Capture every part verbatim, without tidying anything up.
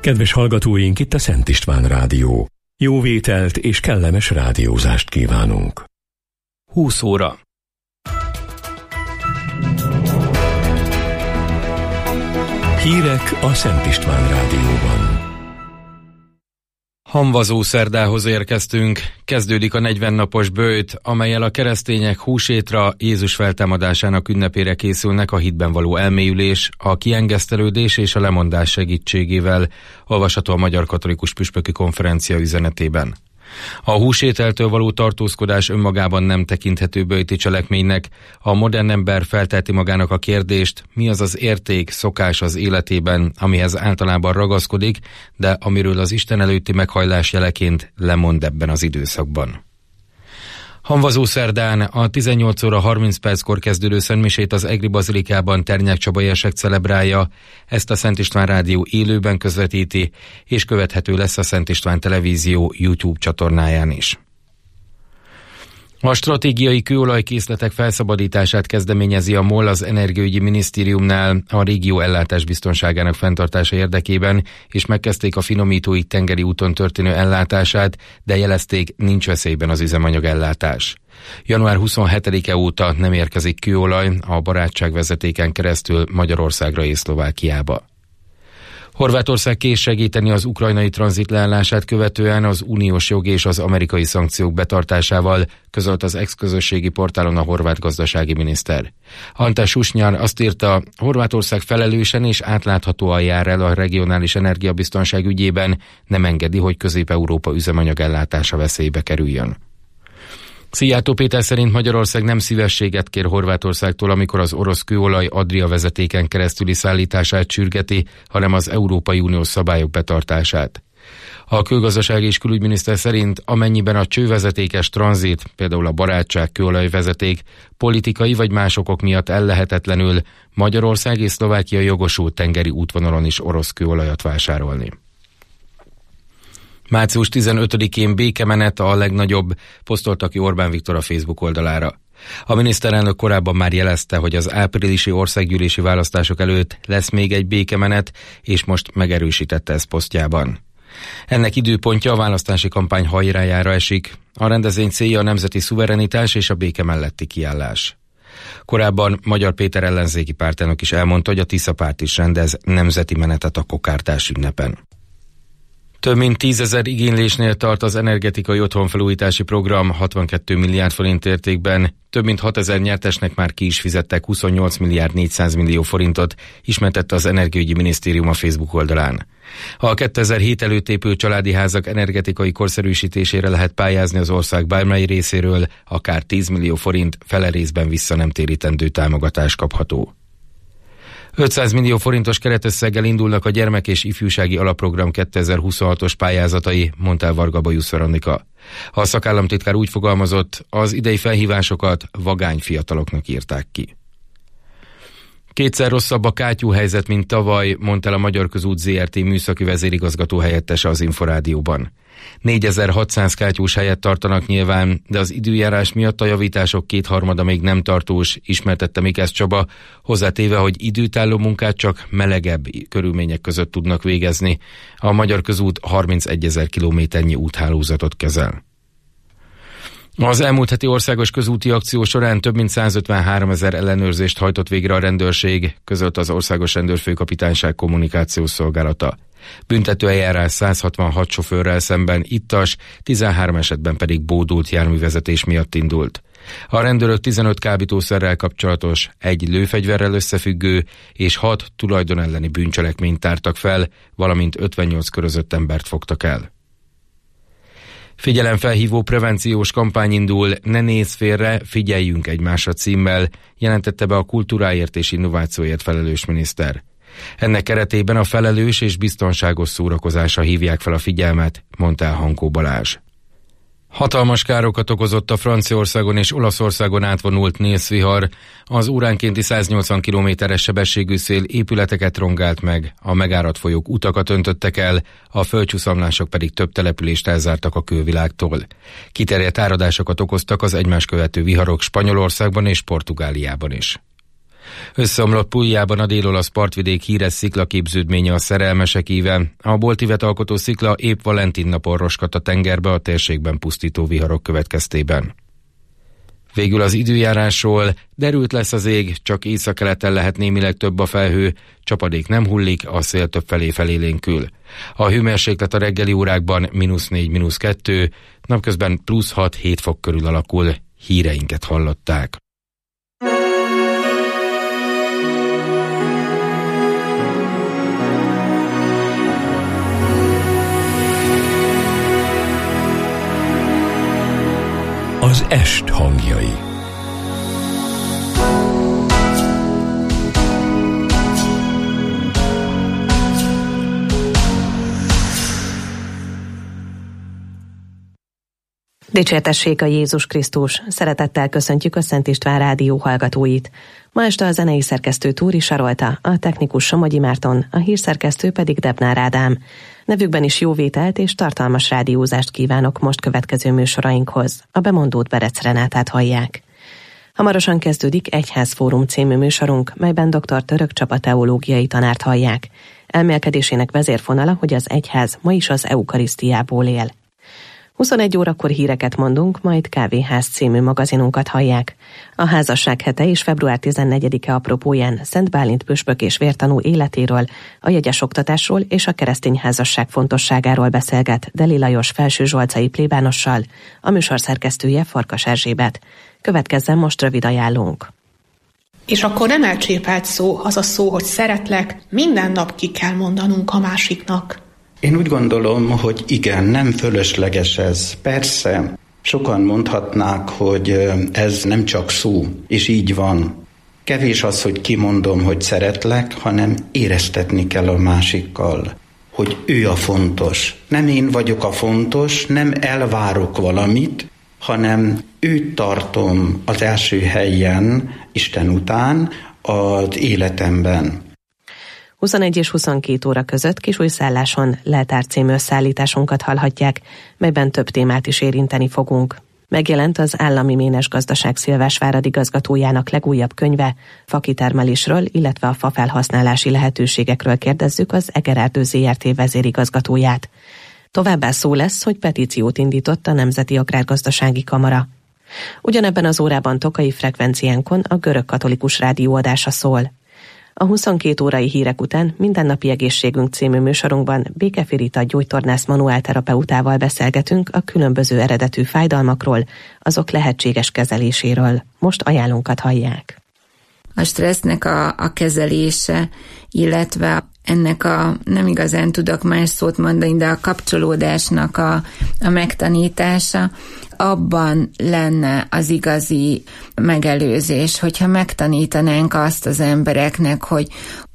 Kedves hallgatóink, itt a Szent István Rádió. Jó vételt és kellemes rádiózást kívánunk. húsz óra. Hírek a Szent István Rádióban. Hamvazó szerdához érkeztünk. Kezdődik a negyven napos böjt, amellyel a keresztények húsvétra, Jézus feltámadásának ünnepére készülnek a hitben való elmélyülés, a kiengesztelődés és a lemondás segítségével, olvasható a Magyar Katolikus Püspöki Konferencia üzenetében. A húsételtől való tartózkodás önmagában nem tekinthető böjti cselekménynek. A modern ember felteheti magának a kérdést, mi az az érték, szokás az életében, amihez általában ragaszkodik, de amiről az Isten előtti meghajlás jeleként lemond ebben az időszakban. Hamvazó szerdán a tizennyolc óra harminc perckor kezdődő szentmisét az Egri Bazilikában Ternyák Csaba érsek celebrálja, ezt a Szent István Rádió élőben közvetíti, és követhető lesz a Szent István Televízió YouTube csatornáján is. A stratégiai kőolajkészletek felszabadítását kezdeményezi a MOL az Energiaügyi Minisztériumnál a régió ellátás biztonságának fenntartása érdekében, és megkezdték a finomítóig tengeri úton történő ellátását, de jelezték, nincs veszélyben az üzemanyagellátás. január huszonhetedike óta nem érkezik kőolaj a barátságvezetéken keresztül Magyarországra és Szlovákiába. Horvátország kész segíteni az ukrajnai tranzit leállását követően az uniós jog és az amerikai szankciók betartásával, közölt az ex-közösségi portálon a horvát gazdasági miniszter. Ante Susnyar azt írta, Horvátország felelősen és átláthatóan jár el a regionális energiabiztonság ügyében, nem engedi, hogy Közép-Európa üzemanyagellátása veszélybe kerüljön. Szijjártó Péter szerint Magyarország nem szívességet kér Horvátországtól, amikor az orosz kőolaj Adria vezetéken keresztüli szállítását sürgeti, hanem az Európai Uniós szabályok betartását. A külgazdasági és külügyminiszter szerint amennyiben a csővezetékes tranzit, például a barátság kőolajvezeték politikai vagy más okok miatt ellehetetlenül, Magyarország és Szlovákia jogosult tengeri útvonalon is orosz kőolajat vásárolni. március tizenötödikén békemenet a legnagyobb, posztolta ki Orbán Viktor a Facebook oldalára. A miniszterelnök korábban már jelezte, hogy az áprilisi országgyűlési választások előtt lesz még egy békemenet, és most megerősítette ezt posztjában. Ennek időpontja a választási kampány hajrájára esik. A rendezvény célja a nemzeti szuverenitás és a béke melletti kiállás. Korábban Magyar Péter ellenzéki pártelnök is elmondta, hogy a Tisza párt is rendez nemzeti menetet a kokártás ünnepen. Több mint tízezer igénylésnél tart az energetikai otthonfelújítási program hatvankettő milliárd forint értékben. Több mint hatezer nyertesnek már ki is fizettek huszonnyolc milliárd négyszáz millió forintot, ismertette az Energiaügyi Minisztérium a Facebook oldalán. A kétezer-hét előtt épült családi házak energetikai korszerűsítésére lehet pályázni az ország bármely részéről, akár tíz millió forint fele részben vissza nem térítendő támogatás kapható. ötszáz millió forintos keretösszeggel indulnak a gyermek- és ifjúsági alapprogram kétezer-huszonhatos pályázatai, mondta el Varga Bajusz Veronika. A szakállamtitkár úgy fogalmazott, az idei felhívásokat vagány fiataloknak írták ki. Kétszer rosszabb a kátyúhelyzet, mint tavaly, mondta el a Magyar Közút zé er té műszaki vezérigazgató helyettese az Inforádióban. négyezer-hatszáz kátyús helyet tartanak nyilván, de az időjárás miatt a javítások kétharmada még nem tartós, ismertette Mikesz Csaba, hozzátéve, hogy időtálló munkát csak melegebb körülmények között tudnak végezni. A Magyar Közút harmincegyezer kilométernyi úthálózatot kezel. Az elmúlt heti országos közúti akció során több mint százötvenháromezer ellenőrzést hajtott végre a rendőrség, közölt az Országos Rendőrfőkapitányság kommunikációs szolgálata. Büntető eljárás száz hatvanhat sofőrrel szemben ittas, tizenhárom esetben pedig bódult járművezetés miatt indult. A rendőrök tizenöt kábítószerrel kapcsolatos, egy lőfegyverrel összefüggő és hat tulajdon elleni bűncselekményt tártak fel, valamint ötvennyolc körözött embert fogtak el. Figyelemfelhívó prevenciós kampány indul, ne nézz félre, figyeljünk egymásra címmel, jelentette be a kultúráért és innovációért felelős miniszter. Ennek keretében a felelős és biztonságos szórakozásra hívják fel a figyelmet, mondta el Hankó Balázs. Hatalmas károkat okozott a Franciaországon és Olaszországon átvonult Nils vihar. Az óránkénti száznyolcvan kilométeres sebességű szél épületeket rongált meg, a megáradt folyók utakat öntöttek el, a földcsúszamlások pedig több települést elzártak a külvilágtól. Kiterjedt áradásokat okoztak az egymás követő viharok Spanyolországban és Portugáliában is. Összeomlott Puljában a dél-olasz partvidék híres sziklaképződménye a Szerelmesek íve. A boltívet alkotó szikla épp Valentin napon roskadt a tengerbe a térségben pusztító viharok következtében. Végül az időjárásról: derült lesz az ég, csak északkeleten lehet némileg több a felhő, csapadék nem hullik, a szél többfelé felélénkül. A hőmérséklet a reggeli órákban mínusz négy, mínusz kettő, napközben plusz hat-hét fok körül alakul. Híreinket hallották. Az est hangjai. Dicsértessék a Jézus Krisztus! Szeretettel köszöntjük a Szent István Rádió hallgatóit. Ma este a zenei szerkesztő Túri Sarolta, a technikus Somogyi Márton, a hírszerkesztő pedig Debnár Ádám. Nevükben is jó vételt és tartalmas rádiózást kívánok most következő műsorainkhoz. A bemondót Berec Renátát hallják. Hamarosan kezdődik Egyházfórum című műsorunk, melyben dr. Török Csaba teológiai tanárt hallják. Elmélkedésének vezérfonala, hogy az egyház ma is az eukarisztiából él. huszonegy órakor híreket mondunk, majd Kávéház című magazinunkat hallják. A házasság hete és február tizennegyedike apropóján Szent Bálint püspök és vértanú életéről, a jegyes oktatásról és a keresztény házasság fontosságáról beszélget Deli Lajos felsőzsolcai plébánossal, a műsor szerkesztője Farkas Erzsébet. Következzen most rövid ajánlónk. És akkor nem elcsépelt szó az a szó, hogy szeretlek, minden nap ki kell mondanunk a másiknak. Én úgy gondolom, hogy igen, nem fölösleges ez. Persze, sokan mondhatnák, hogy ez nem csak szó, és így van. Kevés az, hogy kimondom, hogy szeretlek, hanem éreztetni kell a másikkal, hogy ő a fontos. Nem én vagyok a fontos, nem elvárok valamit, hanem őt tartom az első helyen, Isten után, az életemben. huszonegy és huszonkét óra között Kisújszálláson Leltár című összeállításunkat hallhatják, melyben több témát is érinteni fogunk. Megjelent az Állami Ménes Gazdaság Szilvásvárad igazgatójának legújabb könyve, fakitermelésről, illetve a fafelhasználási lehetőségekről kérdezzük az Egererdő zé er té vezérigazgatóját. Továbbá szó lesz, hogy petíciót indított a Nemzeti Agrárgazdasági Kamara. Ugyanebben az órában Tokai frekvenciánkon a Görög Katolikus Rádió adása szól. A huszonkét órai hírek után Mindennapi Egészségünk című műsorunkban Békefi Rita gyógytornász manuálterapeutával beszélgetünk a különböző eredetű fájdalmakról, azok lehetséges kezeléséről. Most ajánlónkat hallják. A stressznek a, a kezelése, illetve ennek a, nem igazán tudok más szót mondani, de a kapcsolódásnak a, a megtanítása, abban lenne az igazi megelőzés, hogyha megtanítanánk azt az embereknek, hogy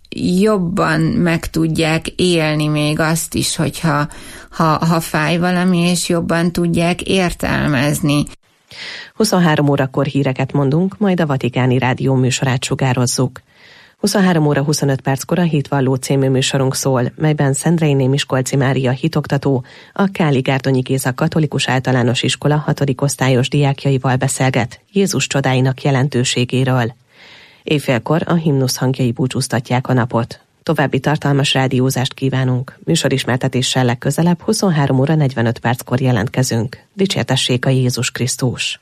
jobban meg tudják élni még azt is, hogyha ha, ha fáj valami, és jobban tudják értelmezni. huszonhárom órakor híreket mondunk, majd a Vatikáni Rádió műsorát sugározzuk. huszonhárom óra huszonöt perckor a Hitvalló című műsorunk szól, melyben Szendrei Miskolci Mária hitoktató, a Káli Gárdonyi Géza Katolikus Általános Iskola hatodik osztályos diákjaival beszélget Jézus csodáinak jelentőségéről. Éjfélkor a himnusz hangjai búcsúztatják a napot. További tartalmas rádiózást kívánunk. Műsorismertetéssel legközelebb huszonhárom óra negyvenöt perckor jelentkezünk. Dicsértessék a Jézus Krisztus!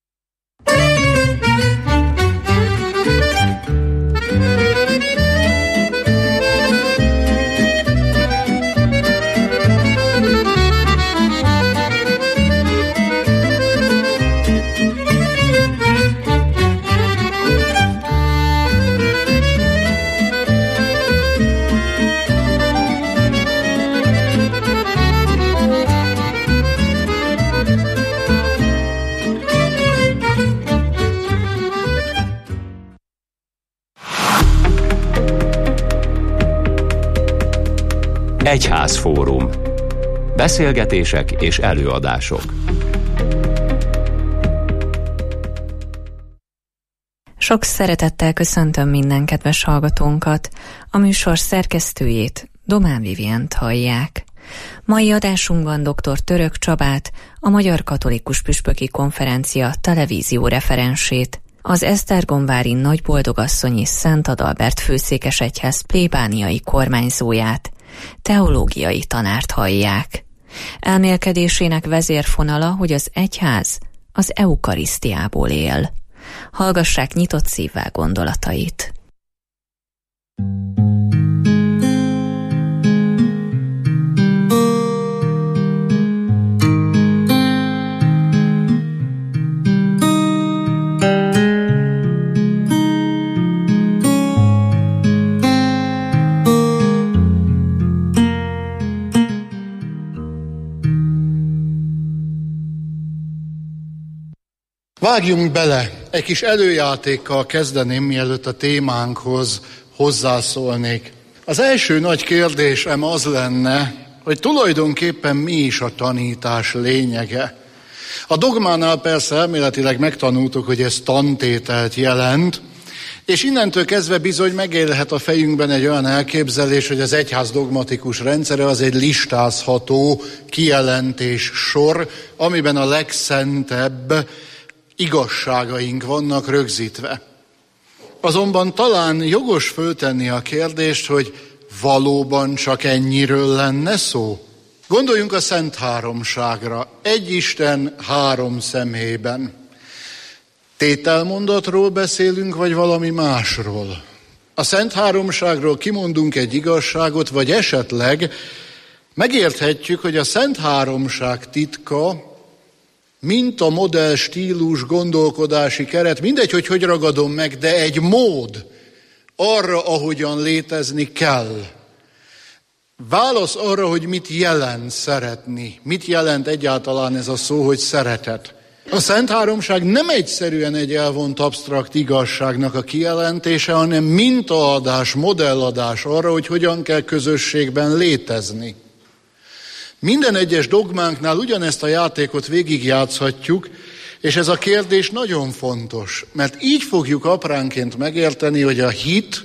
Egyházfórum. Beszélgetések és előadások. Sok szeretettel köszöntöm minden kedves hallgatónkat. A műsor szerkesztőjét, Domán Vivient hallják. Mai adásunkban dr. Török Csabát, a Magyar Katolikus Püspöki Konferencia televízió referensét, az esztergomvári Nagyboldogasszonyi Szent Adalbert főszékesegyház plébániai kormányzóját, teológiai tanárt hallják. Elmélkedésének vezérfonala, hogy az egyház az eukarisztiából él. Hallgassák nyitott szívvel gondolatait. Vágjunk bele, egy kis előjátékkal kezdeném, mielőtt a témánkhoz hozzászólnék. Az első nagy kérdésem az lenne, hogy tulajdonképpen mi is a tanítás lényege. A dogmánál persze elméletileg megtanultuk, hogy ez tantételt jelent, és innentől kezdve bizony megélhet a fejünkben egy olyan elképzelés, hogy az egyház dogmatikus rendszere az egy listázható kijelentés sor, amiben a legszentebb igazságaink vannak rögzítve. Azonban talán jogos föltenni a kérdést, hogy valóban csak ennyiről lenne szó? Gondoljunk a Szent Háromságra. Egy Isten három személyben. Tételmondatról beszélünk, vagy valami másról? A Szent Háromságról kimondunk egy igazságot, vagy esetleg megérthetjük, hogy a Szent Háromság titka, mint a modell, stílus, gondolkodási keret, mindegy, hogy hogy ragadom meg, de egy mód arra, ahogyan létezni kell. Válasz arra, hogy mit jelent szeretni, mit jelent egyáltalán ez a szó, hogy szeretet. A Szent Háromság nem egyszerűen egy elvont absztrakt igazságnak a kijelentése, hanem mintaadás, modelladás arra, hogy hogyan kell közösségben létezni. Minden egyes dogmánknál ugyanezt a játékot végigjátszhatjuk, és ez a kérdés nagyon fontos, mert így fogjuk apránként megérteni, hogy a hit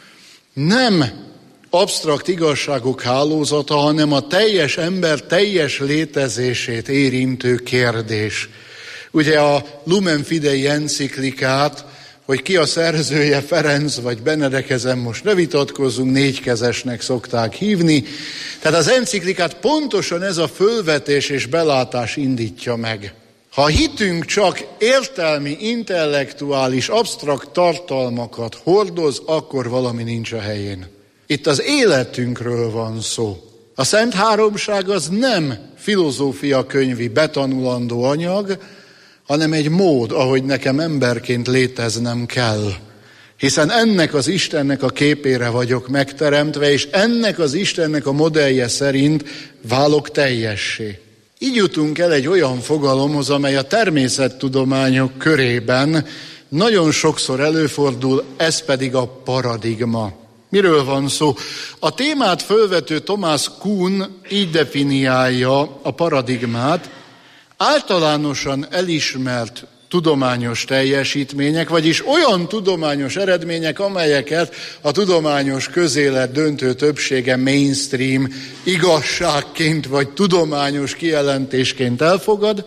nem absztrakt igazságok hálózata, hanem a teljes ember teljes létezését érintő kérdés. Ugye a Lumen Fidei enciklikát, hogy ki a szerzője, Ferenc vagy Benedek, ezen most ne vitatkozzunk, négykezesnek szokták hívni. Tehát az enciklikát pontosan ez a fölvetés és belátás indítja meg. Ha a hitünk csak értelmi, intellektuális, absztrakt tartalmakat hordoz, akkor valami nincs a helyén. Itt az életünkről van szó. A Szent Háromság az nem filozófia könyvi betanulandó anyag, hanem egy mód, ahogy nekem emberként léteznem kell. Hiszen ennek az Istennek a képére vagyok megteremtve, és ennek az Istennek a modellje szerint válok teljessé. Így jutunk el egy olyan fogalomhoz, amely a természettudományok körében nagyon sokszor előfordul, ez pedig a paradigma. Miről van szó? A témát fölvető Thomas Kuhn így definiálja a paradigmát: általánosan elismert tudományos teljesítmények, vagyis olyan tudományos eredmények, amelyeket a tudományos közélet döntő többsége mainstream igazságként vagy tudományos kijelentésként elfogad,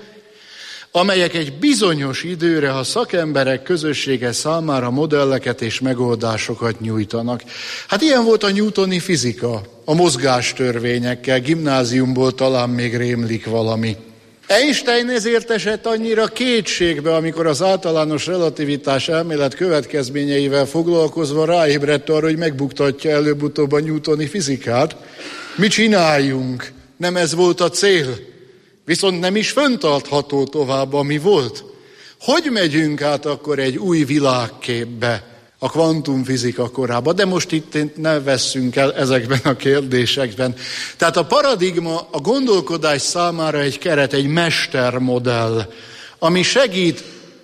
amelyek egy bizonyos időre a szakemberek közössége számára modelleket és megoldásokat nyújtanak. Hát ilyen volt a newtoni fizika, a mozgástörvényekkel, gimnáziumból talán még rémlik valami. Einstein ezért esett annyira kétségbe, amikor az általános relativitás elmélet következményeivel foglalkozva ráébredt arra, hogy megbuktatja előbb-utóbb a newtoni fizikát. Mit csináljunk? Nem ez volt a cél. Viszont nem is fenntartható tovább, ami volt. Hogy megyünk át akkor egy új világképbe, a kvantumfizika korába? De most itt ne vesszünk el ezekben a kérdésekben. Tehát a paradigma a gondolkodás számára egy keret, egy mestermodell, ami segít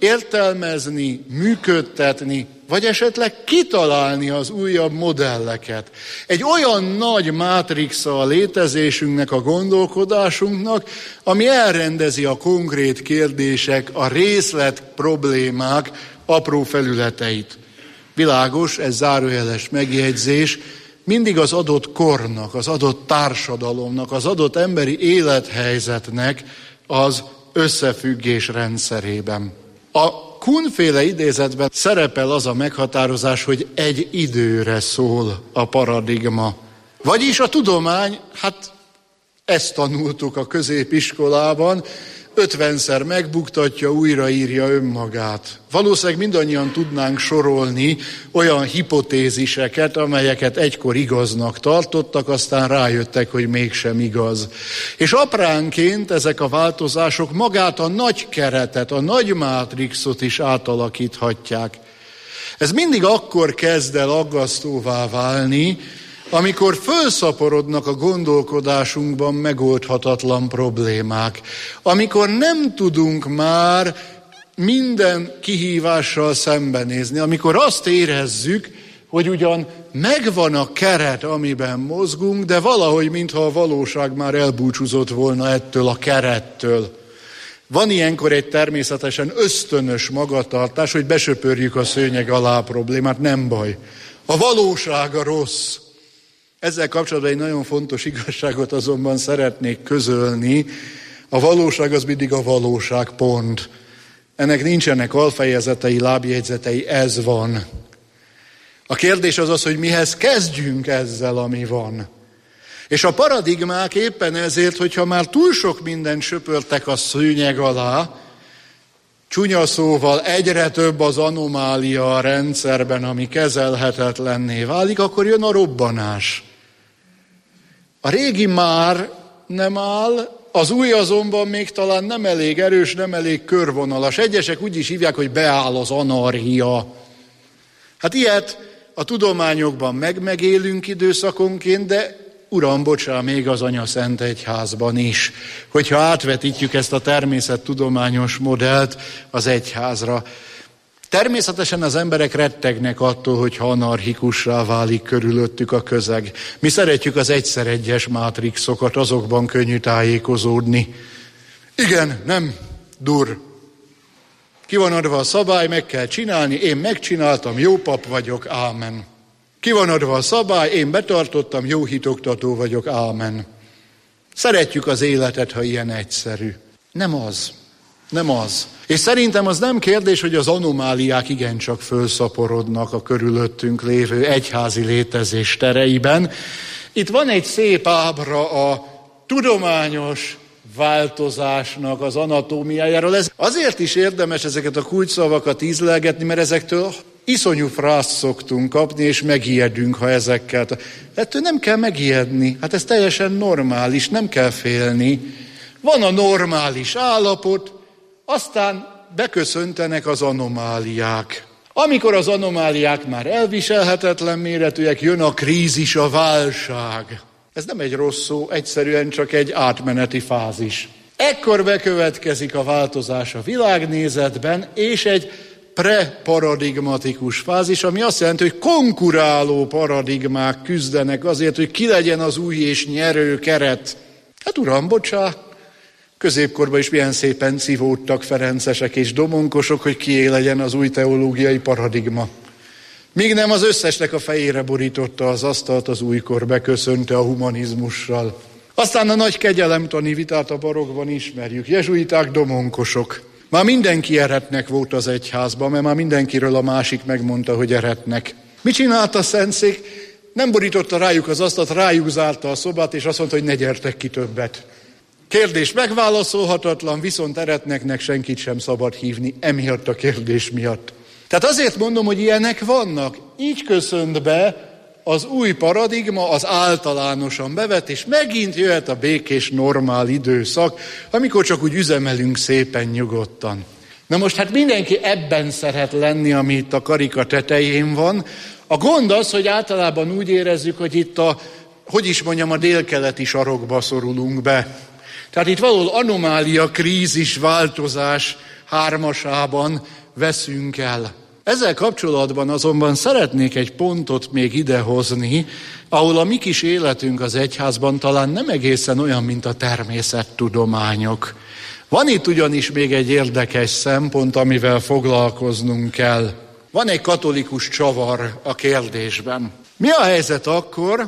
értelmezni, működtetni, vagy esetleg kitalálni az újabb modelleket. Egy olyan nagy mátrixa a létezésünknek, a gondolkodásunknak, ami elrendezi a konkrét kérdések, a részlet problémák apró felületeit. Világos, ez zárójeles megjegyzés, mindig az adott kornak, az adott társadalomnak, az adott emberi élethelyzetnek az összefüggés rendszerében. A Kuhn-féle idézetben szerepel az a meghatározás, hogy egy időre szól a paradigma. Vagyis a tudomány, hát ezt tanultuk a középiskolában, ötvenszer megbuktatja, újraírja önmagát. Valószínűleg mindannyian tudnánk sorolni olyan hipotéziseket, amelyeket egykor igaznak tartottak, aztán rájöttek, hogy mégsem igaz. És apránként ezek a változások magát a nagy keretet, a nagy mátrixot is átalakíthatják. Ez mindig akkor kezd el aggasztóvá válni, amikor fölszaporodnak a gondolkodásunkban megoldhatatlan problémák, amikor nem tudunk már minden kihívással szembenézni, amikor azt érezzük, hogy ugyan megvan a keret, amiben mozgunk, de valahogy mintha a valóság már elbúcsúzott volna ettől a kerettől. Van ilyenkor egy természetesen ösztönös magatartás, hogy besöpörjük a szőnyeg alá a problémát, nem baj. A valóság a rossz. Ezzel kapcsolatban egy nagyon fontos igazságot azonban szeretnék közölni. A valóság az mindig a valóság, pont. Ennek nincsenek alfejezetei, lábjegyzetei, ez van. A kérdés az az, hogy mihez kezdjünk ezzel, ami van. És a paradigmák éppen ezért, hogyha már túl sok mindent söpörtek a szőnyeg alá, csúnya szóval egyre több az anomália a rendszerben, ami kezelhetetlenné válik, akkor jön a robbanás. A régi már nem áll, az új azonban még talán nem elég erős, nem elég körvonalas. Egyesek úgy is hívják, hogy beáll az anarchia. Hát ilyet a tudományokban meg-megélünk időszakonként, de uram, bocsá, még az Anyaszent Egyházban is, hogyha átvetítjük ezt a természettudományos modellt az egyházra. Természetesen az emberek rettegnek attól, hogyha anarchikussá válik körülöttük a közeg. Mi szeretjük az egyszer egyes mátrixokat, azokban könnyű tájékozódni. Igen, nem, dur. Ki van adva a szabály, meg kell csinálni, én megcsináltam, jó pap vagyok, ámen. Ki van adva a szabály, én betartottam, jó hitoktató vagyok, ámen. Szeretjük az életet, ha ilyen egyszerű. Nem az. Nem az. És szerintem az nem kérdés, hogy az anomáliák igencsak fölszaporodnak a körülöttünk lévő egyházi létezés tereiben. Itt van egy szép ábra a tudományos változásnak az anatómiájáról. Ez azért is érdemes ezeket a kulcsszavakat ízlelgetni, mert ezektől iszonyú frászt szoktunk kapni, és megijedünk, ha ezekkel. Ettől nem kell megijedni. Hát ez teljesen normális, nem kell félni. Van a normális állapot, aztán beköszöntenek az anomáliák. Amikor az anomáliák már elviselhetetlen méretűek, jön a krízis, a válság. Ez nem egy rossz szó, egyszerűen csak egy átmeneti fázis. Ekkor bekövetkezik a változás a világnézetben, és egy preparadigmatikus fázis, ami azt jelenti, hogy konkuráló paradigmák küzdenek azért, hogy ki legyen az új és nyerő keret. Hát uram, bocsá, középkorban is milyen szépen szivódtak ferencesek és domonkosok, hogy kié legyen az új teológiai paradigma. Míg nem az összesnek a fejére borította az asztalt, az újkor beköszönte a humanizmussal. Aztán a nagy kegyelemtani vitát a barokban ismerjük. Jezsuiták, domonkosok. Már mindenki eretnek volt az egyházban, mert már mindenkiről a másik megmondta, hogy eretnek. Mit csinált a Szentszék? Nem borította rájuk az asztalt, rájuk zárta a szobát, és azt mondta, hogy ne gyertek ki többet. Kérdés megválaszolhatatlan, viszont eretneknek senkit sem szabad hívni, emiatt a kérdés miatt. Tehát azért mondom, hogy ilyenek vannak. Így köszönt be az új paradigma, az általánosan bevett, és megint jöhet a békés, normál időszak, amikor csak úgy üzemelünk szépen nyugodtan. Na most hát mindenki ebben szeret lenni, ami itt a karika tetején van. A gond az, hogy általában úgy érezzük, hogy itt a, hogy is mondjam, a délkeleti sarokba szorulunk be. Tehát itt valahol anomália, krízis, változás hármasában veszünk el. Ezzel kapcsolatban azonban szeretnék egy pontot még idehozni, ahol a mi kis életünk az egyházban talán nem egészen olyan, mint a természettudományok. Van itt ugyanis még egy érdekes szempont, amivel foglalkoznunk kell. Van egy katolikus csavar a kérdésben. Mi a helyzet akkor,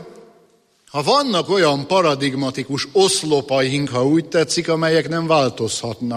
ha vannak olyan paradigmatikus oszlopaink, ha úgy tetszik, amelyek nem változhatnak?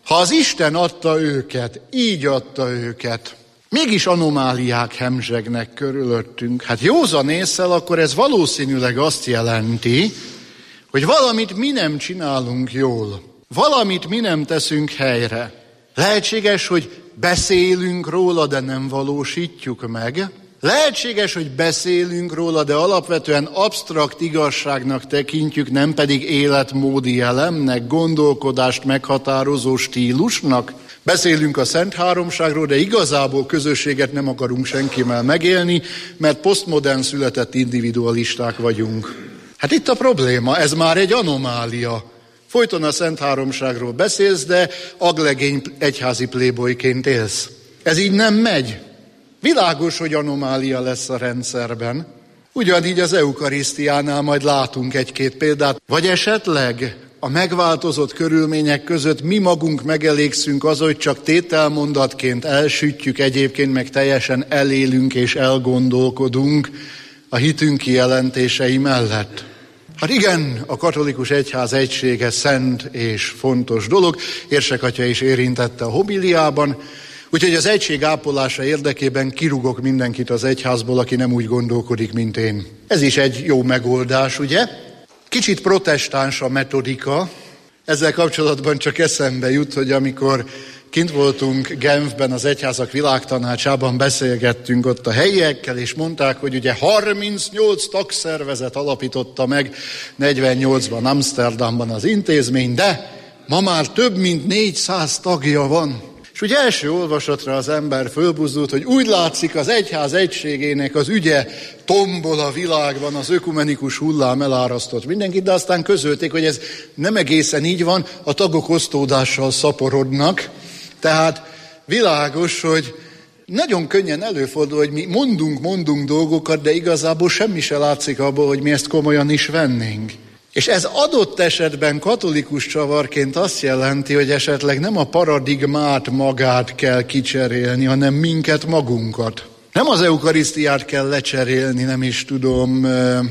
Ha az Isten adta őket, így adta őket, mégis anomáliák hemzsegnek körülöttünk. Hát józan ésszel akkor ez valószínűleg azt jelenti, hogy valamit mi nem csinálunk jól. Valamit mi nem teszünk helyre. Lehetséges, hogy beszélünk róla, de nem valósítjuk meg. Lehetséges, hogy beszélünk róla, de alapvetően absztrakt igazságnak tekintjük, nem pedig életmódi elemnek, gondolkodást meghatározó stílusnak. Beszélünk a Szent Háromságról, de igazából közösséget nem akarunk senkivel megélni, mert posztmodern született individualisták vagyunk. Hát itt a probléma, ez már egy anomália. Folyton a Szent Háromságról beszélsz, de aglegény egyházi playboyként élsz. Ez így nem megy. Világos, hogy anomália lesz a rendszerben. Ugyanígy az eukarisztiánál majd látunk egy-két példát. Vagy esetleg a megváltozott körülmények között mi magunk megelégszünk az, hogy csak tételmondatként elsütjük, egyébként meg teljesen elélünk és elgondolkodunk a hitünk kijelentései mellett. Hát igen, a katolikus egyház egysége szent és fontos dolog, Érsek atya is érintette a homiliában, úgyhogy az egység ápolása érdekében kirúgok mindenkit az egyházból, aki nem úgy gondolkodik, mint én. Ez is egy jó megoldás, ugye? Kicsit protestáns a metodika, ezzel kapcsolatban csak eszembe jut, hogy amikor kint voltunk Genfben, az Egyházak Világtanácsában, beszélgettünk ott a helyiekkel, és mondták, hogy ugye harmincnyolc tagszervezet alapította meg negyvennyolcban Amsterdamban az intézmény, de ma már több mint négyszáz tagja van. És ugye első olvasatra az ember fölbuzdult, hogy úgy látszik, az egyház egységének az ügye tombol a világban, az ökumenikus hullám elárasztott mindenkit, de aztán közölték, hogy ez nem egészen így van, a tagok osztódással szaporodnak. Tehát világos, hogy nagyon könnyen előfordul, hogy mi mondunk, mondunk dolgokat, de igazából semmi se látszik abból, hogy mi ezt komolyan is vennénk. És ez adott esetben katolikus csavarként azt jelenti, hogy esetleg nem a paradigmát magát kell kicserélni, hanem minket magunkat. Nem az eukarisztiát kell lecserélni, nem is tudom,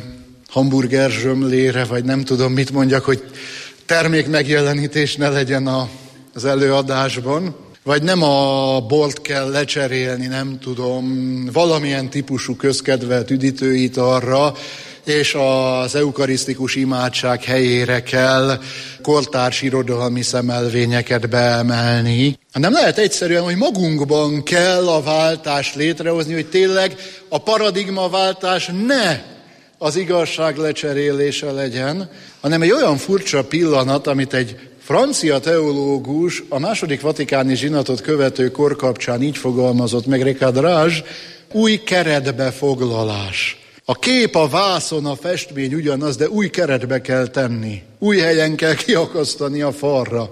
hamburger zsömlére, vagy nem tudom mit mondjak, hogy termék megjelenítés ne legyen a, az előadásban, vagy nem a bort kell lecserélni, nem tudom, valamilyen típusú közkedvelt üdítőitalra, és az eukarisztikus imádság helyére kell kortárs irodalmi szemelvényeket beemelni. Nem lehet egyszerűen, hogy magunkban kell a váltást létrehozni, hogy tényleg a paradigmaváltás ne az igazság lecserélése legyen, hanem egy olyan furcsa pillanat, amit egy francia teológus a második vatikáni zsinatot követő kor kapcsán így fogalmazott meg, Recadrage, új keretbefoglalás. A kép, a vászon, a festmény ugyanaz, de új keretbe kell tenni. Új helyen kell kiakasztani a falra.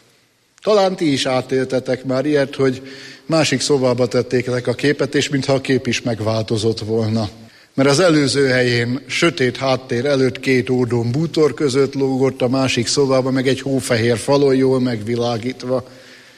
Talán ti is átéltetek már ilyet, hogy másik szobába tették le a képet, és mintha a kép is megváltozott volna. Mert az előző helyén sötét háttér előtt két ódon bútor között lógott, a másik szobában meg egy hófehér falon jól megvilágítva.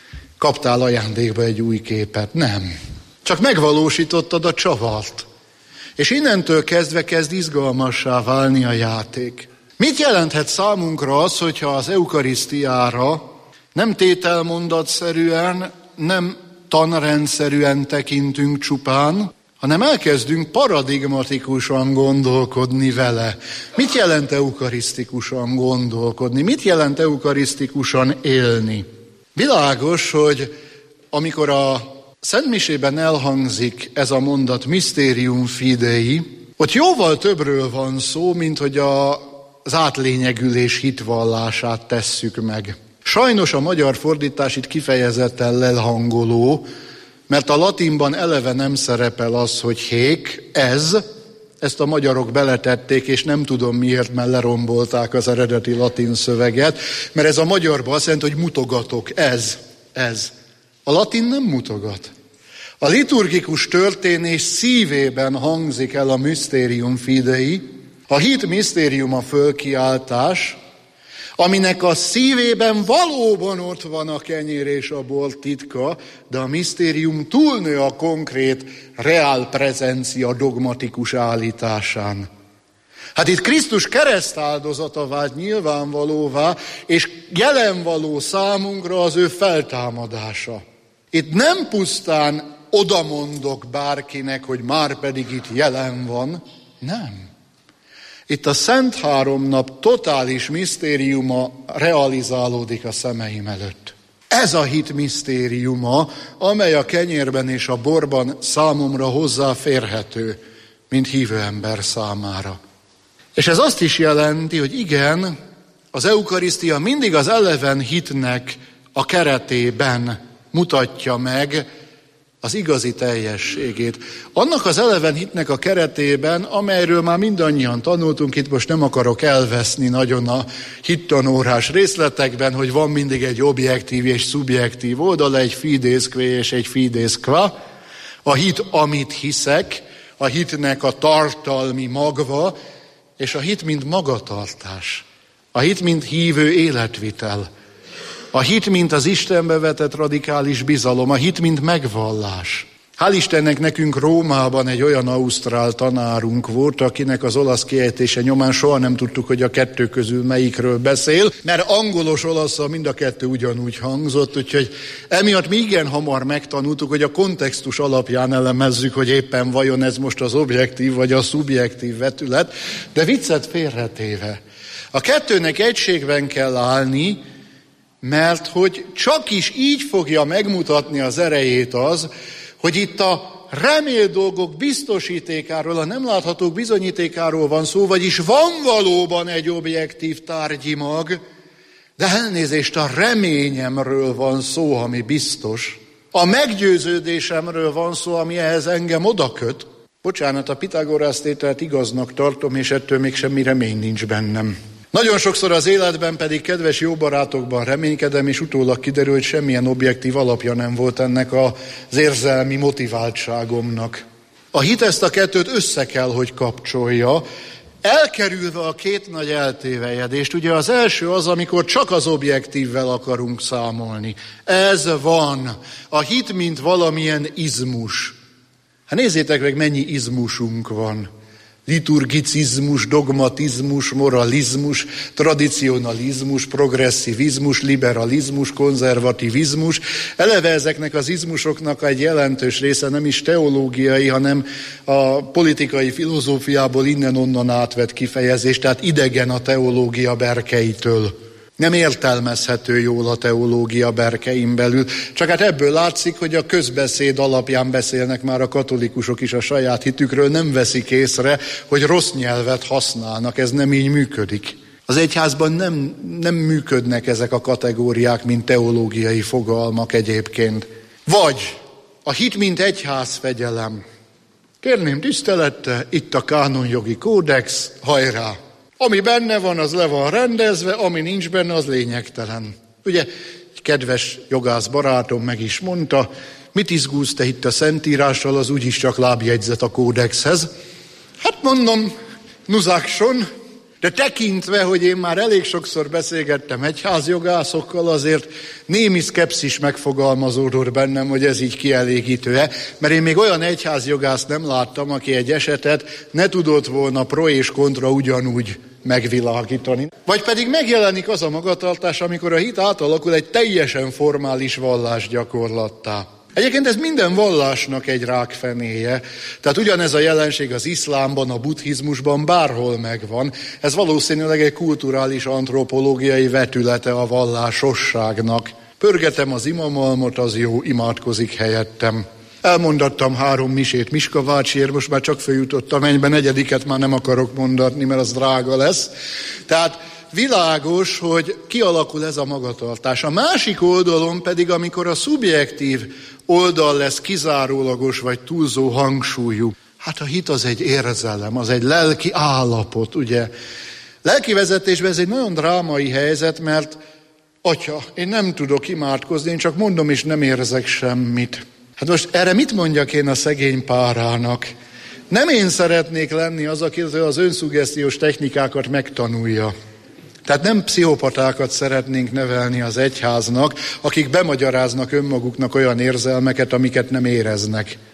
Kaptál ajándékba egy új képet? Nem. Csak megvalósítottad a csavart. És innentől kezdve kezd izgalmassá válni a játék. Mit jelenthet számunkra az, hogyha az eukarisztiára nem tételmondatszerűen, nem tanrendszerűen tekintünk csupán, hanem elkezdünk paradigmatikusan gondolkodni vele. Mit jelent eukarisztikusan gondolkodni? Mit jelent eukarisztikusan élni? Világos, hogy amikor a Szentmisében elhangzik ez a mondat, Mysterium Fidei, ott jóval többről van szó, mint hogy a, az átlényegülés hitvallását tesszük meg. Sajnos a magyar fordítás itt kifejezetten lelhangoló, mert a latinban eleve nem szerepel az, hogy hék, ez, ezt a magyarok beletették, és nem tudom miért, mert lerombolták az eredeti latin szöveget, mert ez a magyarban azt jelenti, hogy mutogatok, ez, ez. A latin nem mutogat. A liturgikus történés szívében hangzik el a Mysterium Fidei, a hit misztérium a fölkiáltás, aminek a szívében valóban ott van a kenyér és a bor titka, de a misztérium túlnő a konkrét reál prezencia dogmatikus állításán. Hát itt Krisztus keresztáldozata vált nyilvánvalóvá, és jelenvaló számunkra az ő feltámadása. Itt nem pusztán odamondok bárkinek, hogy már pedig itt jelen van, nem. Itt a Szent Háromnap totális misztériuma realizálódik a szemeim előtt. Ez a hit misztériuma, amely a kenyérben és a borban számomra hozzáférhető, mint hívő ember számára. És ez azt is jelenti, hogy igen, az eukarisztia mindig az eleven hitnek a keretében mutatja meg az igazi teljességét. Annak az eleven hitnek a keretében, amelyről már mindannyian tanultunk, itt most nem akarok elveszni nagyon a hittanórás részletekben, hogy van mindig egy objektív és szubjektív oldala, egy fides quae és egy fides qua. A hit, amit hiszek, a hitnek a tartalmi magva, és a hit, mint magatartás. A hit, mint hívő életvitel. A hit, mint az Istenbe vetett radikális bizalom. A hit, mint megvallás. Hál' Istennek nekünk Rómában egy olyan ausztrál tanárunk volt, akinek az olasz kiejtése nyomán soha nem tudtuk, hogy a kettő közül melyikről beszél, mert angolos olaszra mind a kettő ugyanúgy hangzott, úgyhogy emiatt mi igen hamar megtanultuk, hogy a kontextus alapján elemezzük, hogy éppen vajon ez most az objektív vagy a szubjektív vetület, de viccet félretéve. A kettőnek egységben kell állni, mert hogy csak is így fogja megmutatni az erejét az, hogy itt a remélt dolgok biztosítékáról, a nem láthatók bizonyítékáról van szó, vagyis van valóban egy objektív tárgyi mag, de elnézést, a reményemről van szó, ami biztos. A meggyőződésemről van szó, ami ehhez engem odaköt. Bocsánat, a Pitagorasz tételt igaznak tartom, és ettől még semmi remény nincs bennem. Nagyon sokszor az életben pedig kedves jó barátokban reménykedem, és utólag kiderül, hogy semmilyen objektív alapja nem volt ennek az érzelmi motiváltságomnak. A hit ezt a kettőt össze kell, hogy kapcsolja, elkerülve a két nagy eltévejedést. Ugye az első az, amikor csak az objektívvel akarunk számolni. Ez van. A hit, mint valamilyen izmus. Hát nézzétek meg, mennyi izmusunk van. Liturgicizmus, dogmatizmus, moralizmus, tradicionalizmus, progresszivizmus, liberalizmus, konzervativizmus. Eleve ezeknek az izmusoknak egy jelentős része nem is teológiai, hanem a politikai filozófiából innen-onnan átvett kifejezés, tehát idegen a teológia berkeitől. Nem értelmezhető jól a teológia berkein belül, csak hát ebből látszik, hogy a közbeszéd alapján beszélnek már a katolikusok is a saját hitükről, nem veszik észre, hogy rossz nyelvet használnak, ez nem így működik. Az egyházban nem, nem működnek ezek a kategóriák, mint teológiai fogalmak egyébként. Vagy a hit, mint egyházfegyelem. Kérném tisztelettel, itt a kánonjogi kódex, hajrá! Ami benne van, az le van rendezve, ami nincs benne, az lényegtelen. Ugye, egy kedves jogász barátom meg is mondta, mit izgulsz te itt a Szentírással, az úgyis csak lábjegyzet a kódexhez. Hát mondom, nuzákson, de tekintve, hogy én már elég sokszor beszélgettem egyházjogászokkal, azért némi szkepszis megfogalmazódott bennem, hogy ez így kielégítő-e, mert én még olyan egyházjogászt nem láttam, aki egy esetet ne tudott volna pro és kontra ugyanúgy megvilágítani. Vagy pedig megjelenik az a magatartás, amikor a hit átalakul egy teljesen formális vallásgyakorlattá. Egyébként ez minden vallásnak egy rákfenéje. Tehát ugyanez a jelenség az iszlámban, a buddhizmusban bárhol megvan. Ez valószínűleg egy kulturális antropológiai vetülete a vallásosságnak. Pörgetem az imamalmot, az jó, imádkozik helyettem. Elmondattam három misét Miska bácsiért, most már csak följutottam mennybe, negyediket már nem akarok mondatni, mert az drága lesz. Tehát világos, hogy kialakul ez a magatartás. A másik oldalon pedig, amikor a szubjektív oldal lesz kizárólagos vagy túlzó hangsúlyú. Hát a hit az egy érzelem, az egy lelki állapot, ugye. Lelki vezetésben ez egy nagyon drámai helyzet, mert atya, én nem tudok imádkozni, én csak mondom és nem érzek semmit. Hát most erre mit mondjak én a szegény párának? Nem én szeretnék lenni az, aki az önszuggesztiós technikákat megtanulja. Tehát nem pszichopatákat szeretnénk nevelni az egyháznak, akik bemagyaráznak önmaguknak olyan érzelmeket, amiket nem éreznek.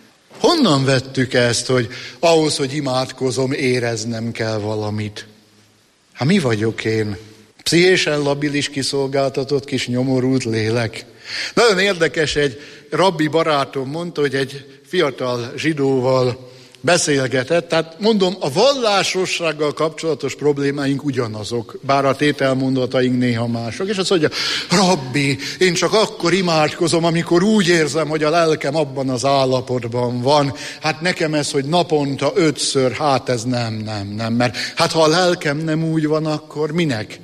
honnan vettük ezt, hogy ahhoz, hogy imádkozom, éreznem kell valamit? Hát mi vagyok én? Pszichésen labilis, kiszolgáltatott kis nyomorult lélek. Nagyon érdekes, egy rabbi barátom mondta, hogy egy fiatal zsidóval beszélgetett, tehát mondom, a vallásossággal kapcsolatos problémáink ugyanazok, bár a tételmondataink néha mások. És azt mondja, rabbi, én csak akkor imádkozom, amikor úgy érzem, hogy a lelkem abban az állapotban van. Hát nekem ez, hogy naponta ötször, hát ez nem, nem, nem, mert hát ha a lelkem nem úgy van, akkor minek?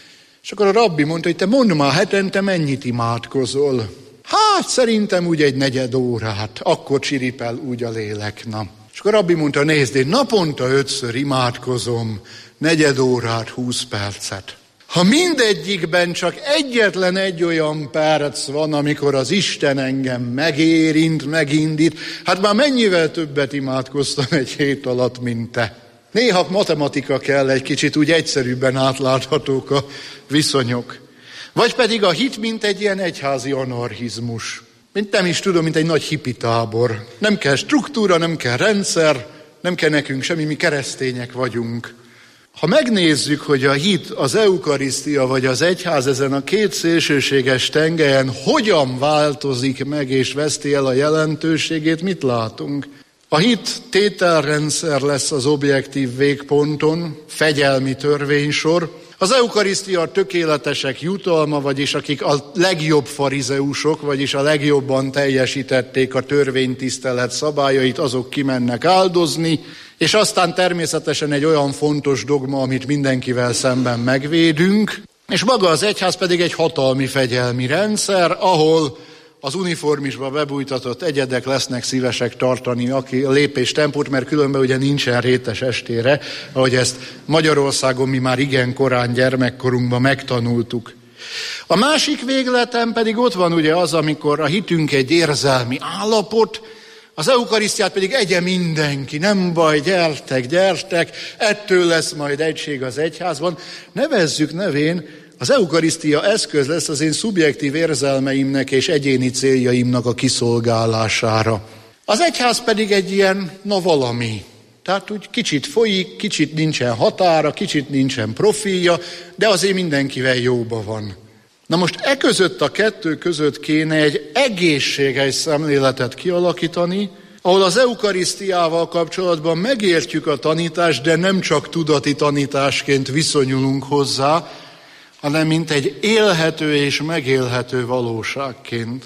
És akkor a rabbi mondta, hogy te mondd már, hetente mennyit imádkozol? Hát szerintem úgy egy negyed órát, akkor csiripel úgy a lélek, na. És akkor rabbi mondta, nézd, én naponta ötször imádkozom, negyed órát, húsz percet. Ha mindegyikben csak egyetlen egy olyan perc van, amikor az Isten engem megérint, megindít, hát már mennyivel többet imádkoztam egy hét alatt, mint te. Néha matematika kell, egy kicsit úgy egyszerűbben átláthatók a viszonyok. Vagy pedig a hit, mint egy ilyen egyházi anarchizmus. Mint nem is tudom, mint egy nagy hippitábor. Nem kell struktúra, nem kell rendszer, nem kell nekünk semmi, mi keresztények vagyunk. Ha megnézzük, hogy a hit, az eukarisztia vagy az egyház ezen a két szélsőséges tengelyen hogyan változik meg és veszti el a jelentőségét, mit látunk? A hit tételrendszer lesz az objektív végponton, fegyelmi törvénysor. Az eukarisztia a tökéletesek jutalma, vagyis akik a legjobb farizeusok, vagyis a legjobban teljesítették a törvénytisztelet szabályait, azok kimennek áldozni, és aztán természetesen egy olyan fontos dogma, amit mindenkivel szemben megvédünk, és maga az egyház pedig egy hatalmi fegyelmi rendszer, ahol az uniformisba bebújtatott egyedek lesznek szívesek tartani a lépés tempót, mert különben ugye nincsen rétes estére, ahogy ezt Magyarországon mi már igen korán gyermekkorunkban megtanultuk. A másik végletem pedig ott van ugye az, amikor a hitünk egy érzelmi állapot, az eukarisztiát pedig egye mindenki, nem baj, gyertek, gyertek, ettől lesz majd egység az egyházban. Nevezzük nevén, az eukarisztia eszköz lesz az én szubjektív érzelmeimnek és egyéni céljaimnak a kiszolgálására. Az egyház pedig egy ilyen, na valami. Tehát úgy kicsit folyik, kicsit nincsen határa, kicsit nincsen profilja, de azért mindenkivel jóba van. Na most e között a kettő között kéne egy egészséges szemléletet kialakítani, ahol az eukarisztiával kapcsolatban megértjük a tanítást, de nem csak tudati tanításként viszonyulunk hozzá, hanem mint egy élhető és megélhető valóságként.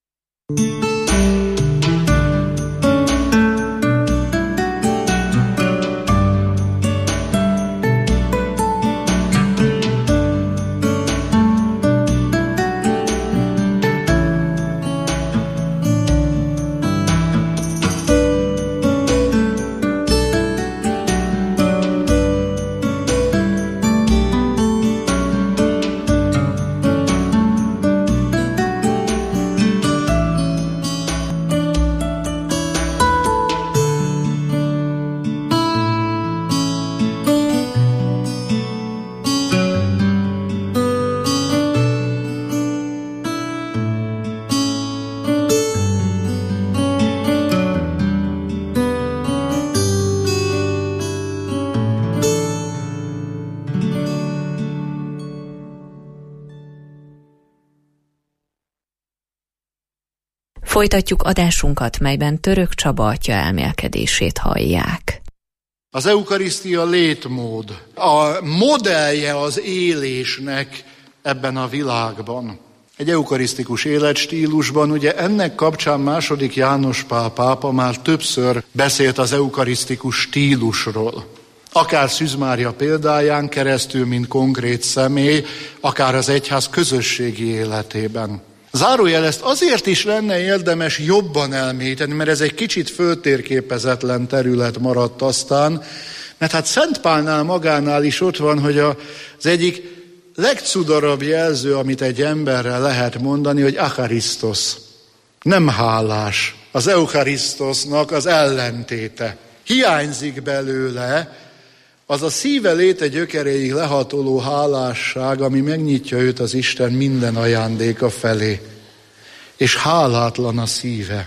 Folytatjuk adásunkat, melyben Török Csaba atya elmélkedését hallják. Az eukarisztia létmód, a modellje az élésnek ebben a világban. Egy eukarisztikus életstílusban, ugye ennek kapcsán második János Pál pápa már többször beszélt az eukarisztikus stílusról. Akár Szűz Mária példáján keresztül, mint konkrét személy, akár az egyház közösségi életében. Zárójel, ezt azért is lenne érdemes jobban elmélyíteni, mert ez egy kicsit föltérképezetlen terület maradt aztán, mert hát Szent Pálnál magánál is ott van, hogy az egyik legcudarabb jelző, amit egy emberrel lehet mondani, hogy acharisztos, nem hálás. Az eucharisztosnak az ellentéte. Hiányzik belőle az a szíve léte gyökeréig lehatoló hálásság, ami megnyitja őt az Isten minden ajándéka felé. És hálátlan a szíve.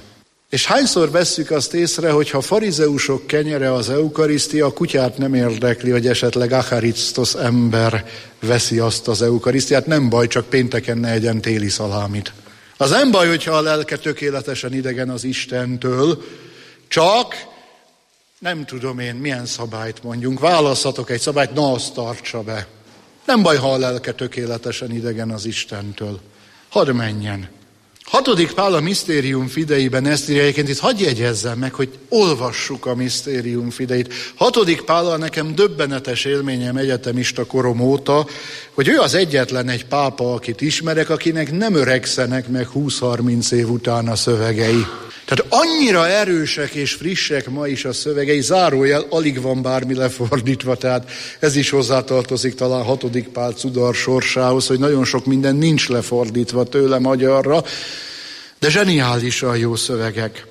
És hányszor vesszük azt észre, hogy ha farizeusok kenyere az eukarisztia, a kutyát nem érdekli, hogy esetleg acharisztos ember veszi azt az eukarisztiát, nem baj, csak pénteken ne egyen téli szalámit. Az nem baj, hogyha a lelke tökéletesen idegen az Istentől, csak nem tudom én, milyen szabályt mondjunk, válasszatok egy szabályt, na azt tartsa be. Nem baj, ha a lelke tökéletesen idegen az Istentől. Hadd menjen. Hatodik Pál a Mysterium Fideiben ezt írja, egyébként itt hadd jegyezzem meg, hogy olvassuk a Mysterium Fideit. Hatodik Pállal nekem döbbenetes élményem egyetemista korom óta, hogy ő az egyetlen egy pápa, akit ismerek, akinek nem öregszenek meg húsz-harminc év után a szövegei. Tehát annyira erősek és frissek ma is a szövegei, zárójel, alig van bármi lefordítva, tehát ez is hozzátartozik talán hatodik Pál cudar sorsához, hogy nagyon sok minden nincs lefordítva tőle magyarra, de zseniálisan jó szövegek.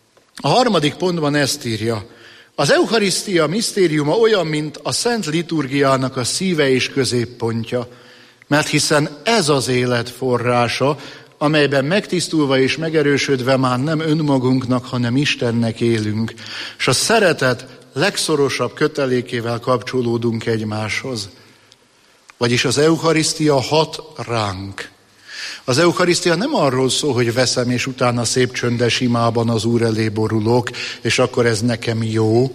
A harmadik pontban ezt írja: az eukarisztia misztériuma olyan, mint a szent liturgiának a szíve és középpontja, mert hiszen ez az élet forrása, amelyben megtisztulva és megerősödve már nem önmagunknak, hanem Istennek élünk, és a szeretet legszorosabb kötelékével kapcsolódunk egymáshoz. Vagyis az eukarisztia hat ránk. Az eukarisztia nem arról szól, hogy veszem, és utána szép csöndes imában az Úr elé borulok, és akkor ez nekem jó.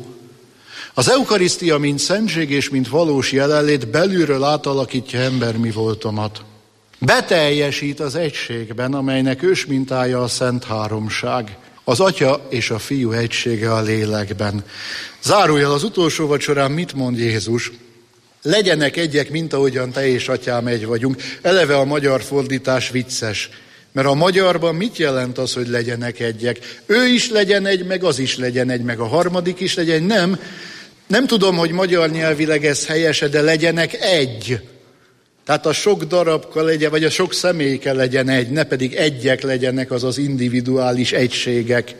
Az eukarisztia, mint szentség és mint valós jelenlét belülről átalakítja ember mi voltomat. Beteljesít az egységben, amelynek ősmintája a Szent Háromság, az Atya és a Fiú egysége a lélekben. Zárójel, az utolsó vacsorán mit mond Jézus? Legyenek egyek, mint ahogyan te és atyám egy vagyunk. Eleve a magyar fordítás vicces, mert a magyarban mit jelent az, hogy legyenek egyek? Ő is legyen egy, meg az is legyen egy, meg a harmadik is legyen, nem. Nem tudom, hogy magyar nyelvileg ez helyese, de legyenek egy. Tehát a sok darabka legyen, vagy a sok személyke legyen egy, ne pedig egyek legyenek, az az individuális egységek.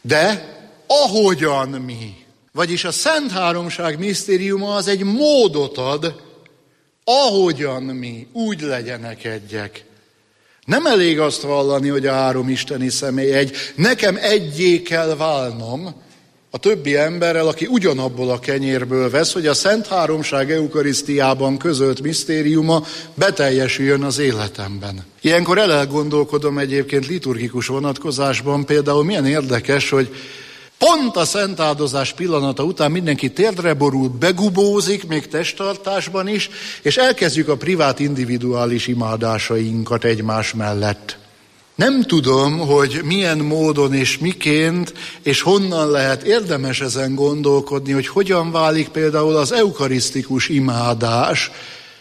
De ahogyan mi. Vagyis a Szent Háromság misztériuma az egy módot ad, ahogyan mi, úgy legyenek egyek. Nem elég azt vallani, hogy a három isteni személy egy. Nekem egyé kell válnom a többi emberrel, aki ugyanabból a kenyérből vesz, hogy a Szent Háromság eukarisztiában közölt misztériuma beteljesüljön az életemben. Ilyenkor elgondolkodom egyébként liturgikus vonatkozásban, például milyen érdekes, hogy pont a szentáldozás pillanata után mindenki térdre borul, begubózik, még testtartásban is, és elkezdjük a privát individuális imádásainkat egymás mellett. Nem tudom, hogy milyen módon és miként, és honnan lehet érdemes ezen gondolkodni, hogy hogyan válik például az eukarisztikus imádás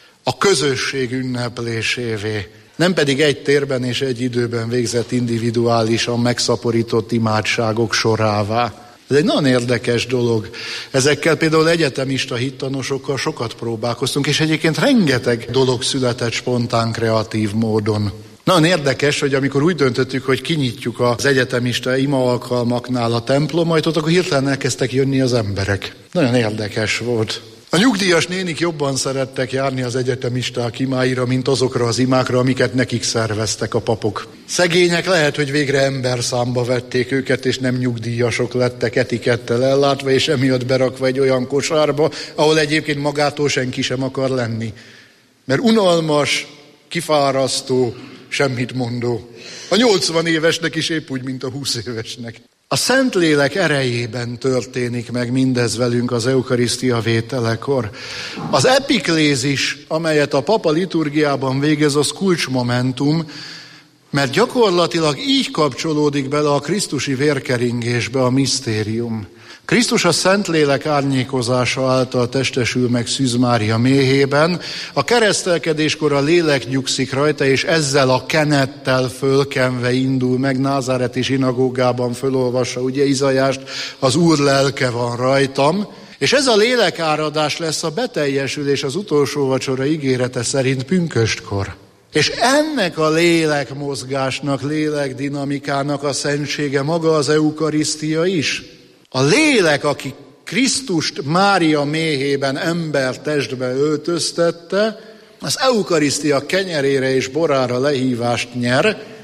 a közösség ünneplésévé. Nem pedig egy térben és egy időben végzett individuálisan megszaporított imádságok sorává. Ez egy nagyon érdekes dolog. Ezekkel például egyetemista hittanosokkal sokat próbálkoztunk, és egyébként rengeteg dolog született spontán, kreatív módon. Nagyon érdekes, hogy amikor úgy döntöttük, hogy kinyitjuk az egyetemista ima alkalmaknál a templomot, akkor hirtelen elkezdtek jönni az emberek. Nagyon érdekes volt. A nyugdíjas nénik jobban szerettek járni az egyetemisták imáira, mint azokra az imákra, amiket nekik szerveztek a papok. Szegények lehet, hogy végre emberszámba vették őket, és nem nyugdíjasok lettek etikettel ellátva, és emiatt berakva egy olyan kosárba, ahol egyébként magától senki sem akar lenni. Mert unalmas, kifárasztó, semmit mondó. A nyolcvan évesnek is épp úgy, mint a húsz évesnek. A Szentlélek erejében történik meg mindez velünk az eukarisztia vételekor. Az epiklézis, amelyet a papa liturgiában végez, az kulcsmomentum, mert gyakorlatilag így kapcsolódik bele a krisztusi vérkeringésbe a misztérium. Krisztus a Szentlélek árnyékozása által testesül meg Szűz Mária méhében, a keresztelkedéskor a lélek nyugszik rajta, és ezzel a kenettel fölkenve indul meg, názáreti zsinagógában fölolvassa ugye Izajást, az Úr lelke van rajtam, és ez a lélekáradás lesz a beteljesülés az utolsó vacsora ígérete szerint pünköstkor. És ennek a lélekmozgásnak, lélekdinamikának a szentsége maga az eukarisztia is. A lélek, aki Krisztust Mária méhében ember testbe öltöztette, az eukarisztia kenyerére és borára lehívást nyer,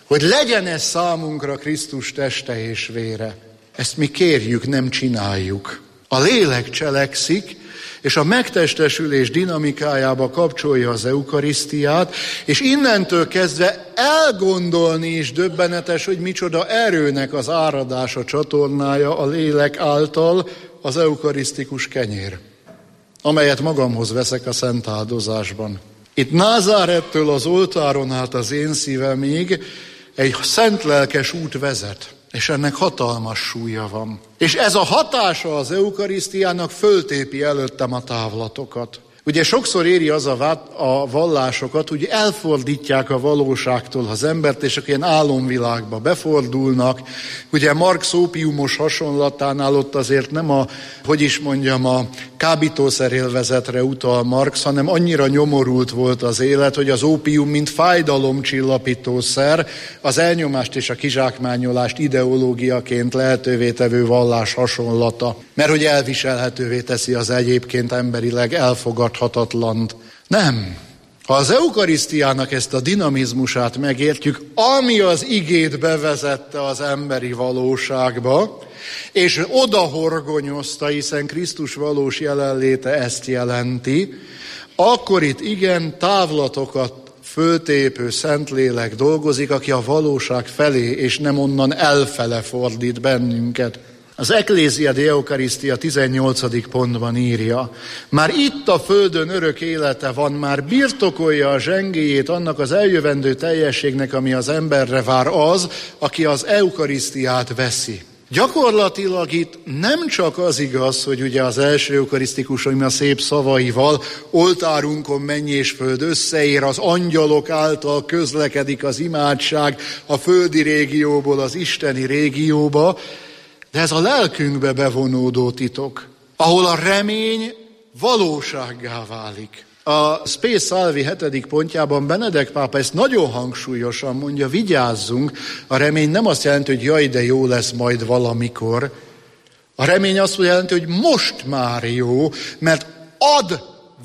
hogy legyen ez számunkra Krisztus teste és vére. Ezt mi kérjük, nem csináljuk. A lélek cselekszik, és a megtestesülés dinamikájába kapcsolja az eukarisztiát, és innentől kezdve elgondolni is döbbenetes, hogy micsoda erőnek az áradása csatornája a lélek által az eukarisztikus kenyér, amelyet magamhoz veszek a szent áldozásban. Itt Názárettől az oltáron át az én szívemig egy szent lelkes út vezet, és ennek hatalmas súlya van. És ez a hatása az eukarisztiának föltépi előttem a távlatokat. Ugye sokszor éri az a, vát, a vallásokat, hogy elfordítják a valóságtól az embert, és akkor ilyen álomvilágba befordulnak. Ugye Marx ópiumos hasonlatánál ott azért nem a, hogy is mondjam, a kábítószerélvezetre utal Marx, hanem annyira nyomorult volt az élet, hogy az ópium, mint fájdalomcsillapítószer, az elnyomást és a kizsákmányolást ideológiaként lehetővé tevő vallás hasonlata. Mert hogy elviselhetővé teszi az egyébként emberileg elfogadhatatlant. Nem. Ha az eukarisztiának ezt a dinamizmusát megértjük, ami az igét bevezette az emberi valóságba, és odahorgonyozta, hiszen Krisztus valós jelenléte ezt jelenti, akkor itt igen távlatokat föltépő Szentlélek dolgozik, aki a valóság felé, és nem onnan elfele fordít bennünket. Az Ecclesia de Eucharistia tizennyolcadik pontban írja, már itt a földön örök élete van, már birtokolja a zsengéjét annak az eljövendő teljességnek, ami az emberre vár az, aki az eukarisztiát veszi. Gyakorlatilag itt nem csak az igaz, hogy ugye az első eukarisztikus, ami a szép szavaival, oltárunkon menny és föld összeér, az angyalok által közlekedik az imádság a földi régióból az isteni régióba, de ez a lelkünkbe bevonódó titok, ahol a remény valósággá válik. A Spe Salvi hetedik pontjában Benedek pápa ezt nagyon hangsúlyosan mondja, vigyázzunk, a remény nem azt jelenti, hogy jaj, de jó lesz majd valamikor. A remény azt jelenti, hogy most már jó, mert ad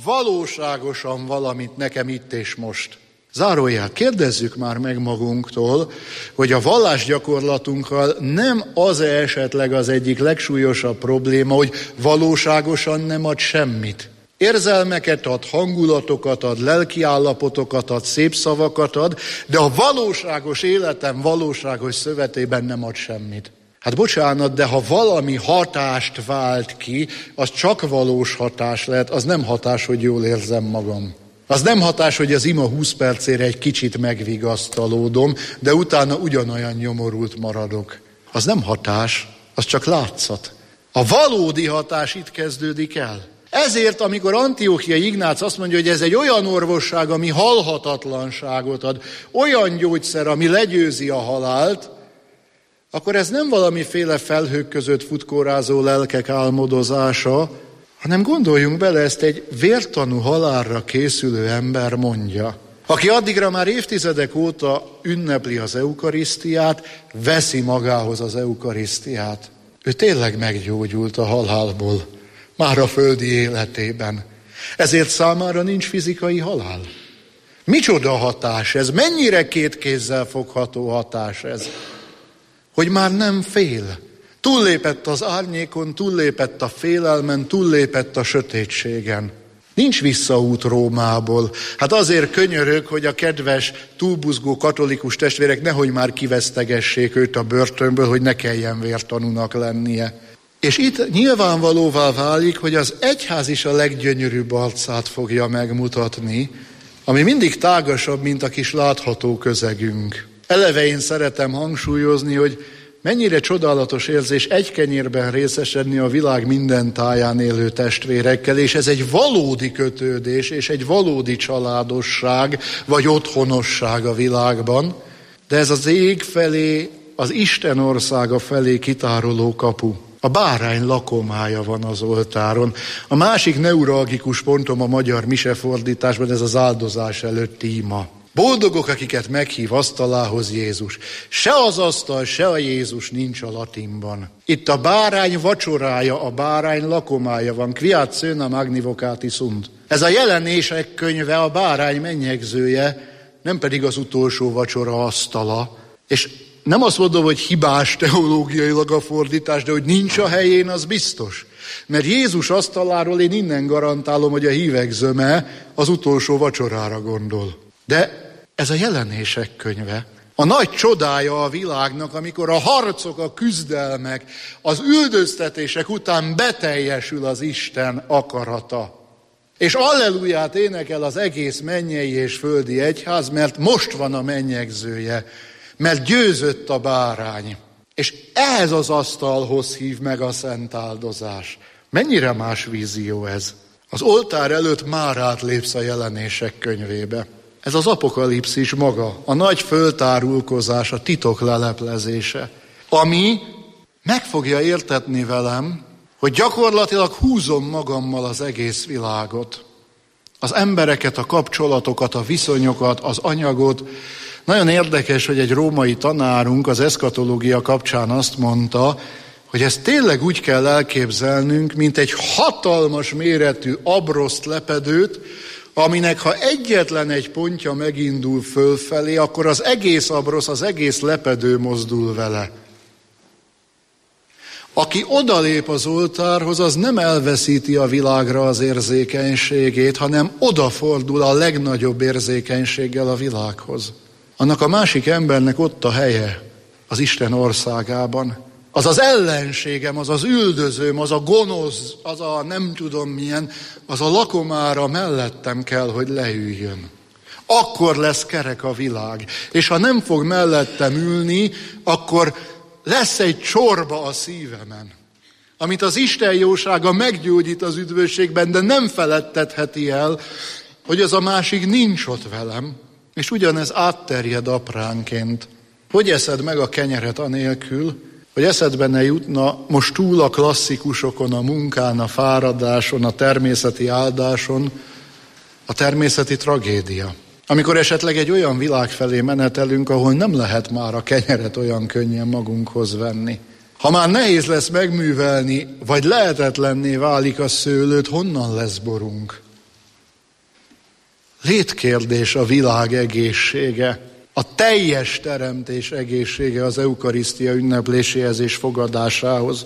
valóságosan valamit nekem itt és most. Zárójel, kérdezzük már meg magunktól, hogy a vallásgyakorlatunkkal nem az-e esetleg az egyik legsúlyosabb probléma, hogy valóságosan nem ad semmit. Érzelmeket ad, hangulatokat ad, lelkiállapotokat ad, szép szavakat ad, de a valóságos életem valóságos szövetében nem ad semmit. Hát bocsánat, de ha valami hatást vált ki, az csak valós hatás lehet, az nem hatás, hogy jól érzem magam. Az nem hatás, hogy az ima húsz percére egy kicsit megvigasztalódom, de utána ugyanolyan nyomorult maradok. Az nem hatás, az csak látszat. A valódi hatás itt kezdődik el. Ezért, amikor Antióchiai Ignác azt mondja, hogy ez egy olyan orvosság, ami halhatatlanságot ad, olyan gyógyszer, ami legyőzi a halált, akkor ez nem valamiféle felhők között futkórázó lelkek álmodozása, hanem gondoljunk bele, ezt egy vértanú halálra készülő ember mondja, aki addigra már évtizedek óta ünnepli az eukarisztiát, veszi magához az eukarisztiát. Ő tényleg meggyógyult a halálból, már a földi életében. Ezért számára nincs fizikai halál. Micsoda hatás ez? Mennyire két kézzel fogható hatás ez? Hogy már nem fél. Túllépett az árnyékon, túllépett a félelmen, túllépett a sötétségen. Nincs visszaút Rómából. Hát azért könyörög, hogy a kedves, túlbuzgó katolikus testvérek nehogy már kivesztegessék őt a börtönből, hogy ne kelljen vértanúnak lennie. És itt nyilvánvalóvá válik, hogy az egyház is a leggyönyörűbb arcát fogja megmutatni, ami mindig tágasabb, mint a kis látható közegünk. Eleve én szeretem hangsúlyozni, hogy mennyire csodálatos érzés egy kenyérben részesedni a világ minden táján élő testvérekkel, és ez egy valódi kötődés, és egy valódi családosság, vagy otthonosság a világban, de ez az ég felé, az Isten országa felé kitároló kapu. A bárány lakomája van az oltáron. A másik neuralgikus pontom a magyar misefordításban, ez az áldozás előtti ima. Boldogok, akiket meghív asztalához Jézus. Se az asztal, se a Jézus nincs a latinban. Itt a bárány vacsorája, a bárány lakomája van. Quiat cœna magni vocati sunt. Ez a Jelenések könyve, a bárány mennyegzője, nem pedig az utolsó vacsora asztala. És nem azt mondom, hogy hibás teológiailag a fordítás, de hogy nincs a helyén, az biztos. Mert Jézus asztaláról én innen garantálom, hogy a hívek zöme az utolsó vacsorára gondol. De ez a Jelenések könyve. A nagy csodája a világnak, amikor a harcok, a küzdelmek, az üldöztetések után beteljesül az Isten akarata. És alleluját énekel az egész mennyei és földi egyház, mert most van a mennyegzője, mert győzött a bárány. És ehhez az asztalhoz hív meg a szent áldozás. Mennyire más vízió ez? Az oltár előtt már átlépsz a Jelenések könyvébe. Ez az apokalipszis maga, a nagy föltárulkozás, a titok leleplezése, ami meg fogja értetni velem, hogy gyakorlatilag húzom magammal az egész világot. Az embereket, a kapcsolatokat, a viszonyokat, az anyagot. Nagyon érdekes, hogy egy római tanárunk az eszkatológia kapcsán azt mondta, hogy ezt tényleg úgy kell elképzelnünk, mint egy hatalmas méretű abroszt lepedőt, aminek ha egyetlen egy pontja megindul fölfelé, akkor az egész abrosz, az egész lepedő mozdul vele. Aki odalép az oltárhoz, az nem elveszíti a világra az érzékenységét, hanem odafordul a legnagyobb érzékenységgel a világhoz. Annak a másik embernek ott a helye az Isten országában. Az az ellenségem, az az üldözőm, az a gonosz, az a nem tudom milyen, az a lakomára mellettem kell, hogy leüljön. Akkor lesz kerek a világ. És ha nem fog mellettem ülni, akkor lesz egy csorba a szívemen, amit az Isten jósága meggyógyít az üdvösségben, de nem feledtetheti el, hogy az a másik nincs ott velem, és ugyanez átterjed apránként. Hogy eszed meg a kenyeret anélkül, hogy eszedbe ne jutna most túl a klasszikusokon, a munkán, a fáradáson, a természeti áldáson, a természeti tragédia. Amikor esetleg egy olyan világ felé menetelünk, ahol nem lehet már a kenyeret olyan könnyen magunkhoz venni. Ha már nehéz lesz megművelni, vagy lehetetlenné válik a szőlőt, honnan lesz borunk? Létkérdés a világ egészsége, a teljes teremtés egészsége az eukarisztia ünnepléséhez és fogadásához.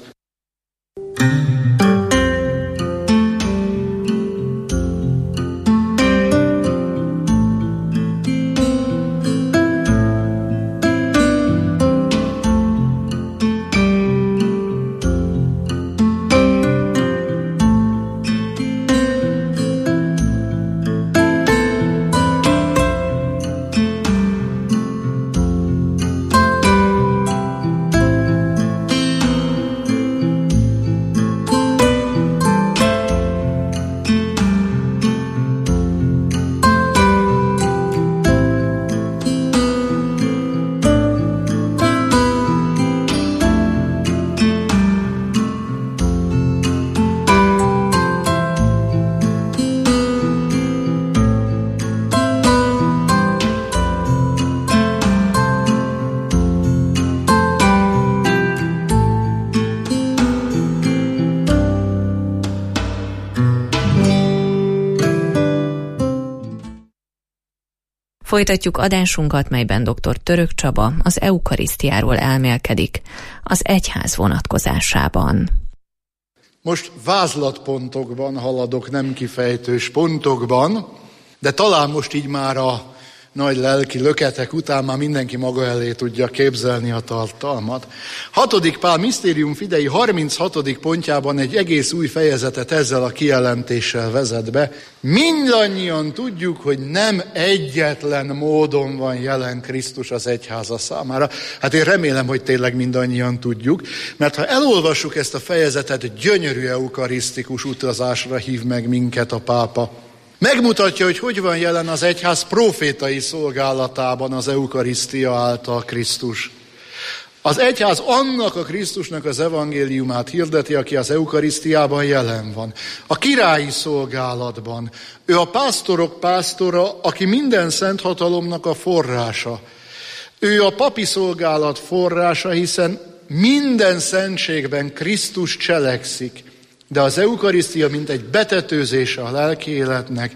Folytatjuk adásunkat, melyben dr. Török Csaba az eukarisztiáról elmélkedik az egyház vonatkozásában. Most vázlatpontokban haladok, nem kifejtős pontokban, de talán most így már a nagy lelki löketek után már mindenki maga elé tudja képzelni a tartalmat. Hatodik Pál Mysterium Fidei harminchatodik pontjában egy egész új fejezetet ezzel a kijelentéssel vezet be. Mindannyian tudjuk, hogy nem egyetlen módon van jelen Krisztus az egyháza számára. Hát én remélem, hogy tényleg mindannyian tudjuk, mert ha elolvassuk ezt a fejezetet, gyönyörű eukarisztikus utazásra hív meg minket a pápa. Megmutatja, hogy hogy van jelen az egyház profétai szolgálatában az eukarisztia által Krisztus. Az egyház annak a Krisztusnak az evangéliumát hirdeti, aki az eukarisztiában jelen van. A királyi szolgálatban. Ő a pásztorok pásztora, aki minden szent hatalomnak a forrása. Ő a papi szolgálat forrása, hiszen minden szentségben Krisztus cselekszik. De az eukarisztia mint egy betetőzése a lelki életnek,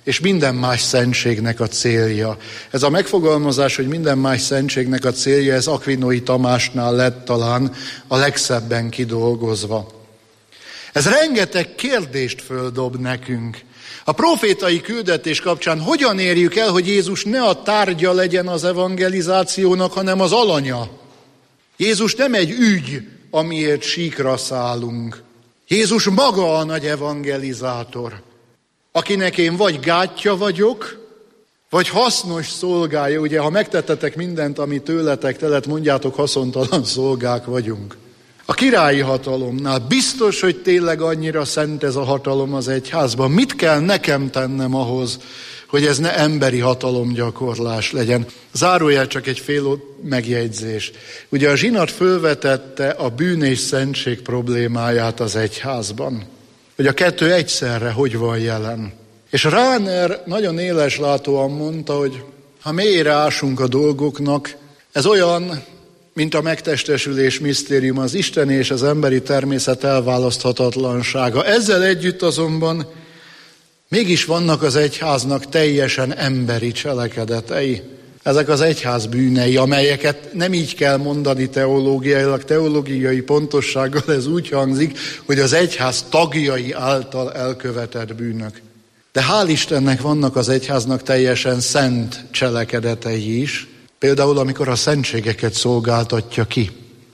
és minden más szentségnek a célja. Ez a megfogalmazás, hogy minden más szentségnek a célja, ez Akvinói Tamásnál lett talán a legszebben kidolgozva. Ez rengeteg kérdést földob nekünk. A profétai küldetés kapcsán hogyan érjük el, hogy Jézus ne a tárgya legyen az evangelizációnak, hanem az alanya? Jézus nem egy ügy, amiért síkra szállunk. Jézus maga a nagy evangelizátor, akinek én vagy gátja vagyok, vagy hasznos szolgája. Ugye, ha megtettetek mindent, ami tőletek telet, mondjátok, haszontalan szolgák vagyunk. A királyi hatalomnál biztos, hogy tényleg annyira szent ez a hatalom az egyházban. Mit kell nekem tennem ahhoz, hogy ez ne emberi hatalomgyakorlás legyen? Zárójel csak egy fél megjegyzés. Ugye a zsinat fölvetette a bűn és szentség problémáját az egyházban. Hogy a kettő egyszerre hogy van jelen. És Ráner nagyon éleslátóan mondta, hogy ha mélyre ásunk a dolgoknak, ez olyan, mint a megtestesülés misztérium, az isteni és az emberi természet elválaszthatatlansága. Ezzel együtt azonban mégis vannak az egyháznak teljesen emberi cselekedetei. Ezek az egyház bűnei, amelyeket nem így kell mondani teológiailag, teológiai pontossággal ez úgy hangzik, hogy az egyház tagjai által elkövetett bűnök. De hál' Istennek vannak az egyháznak teljesen szent cselekedetei is, például amikor a szentségeket szolgáltatja ki.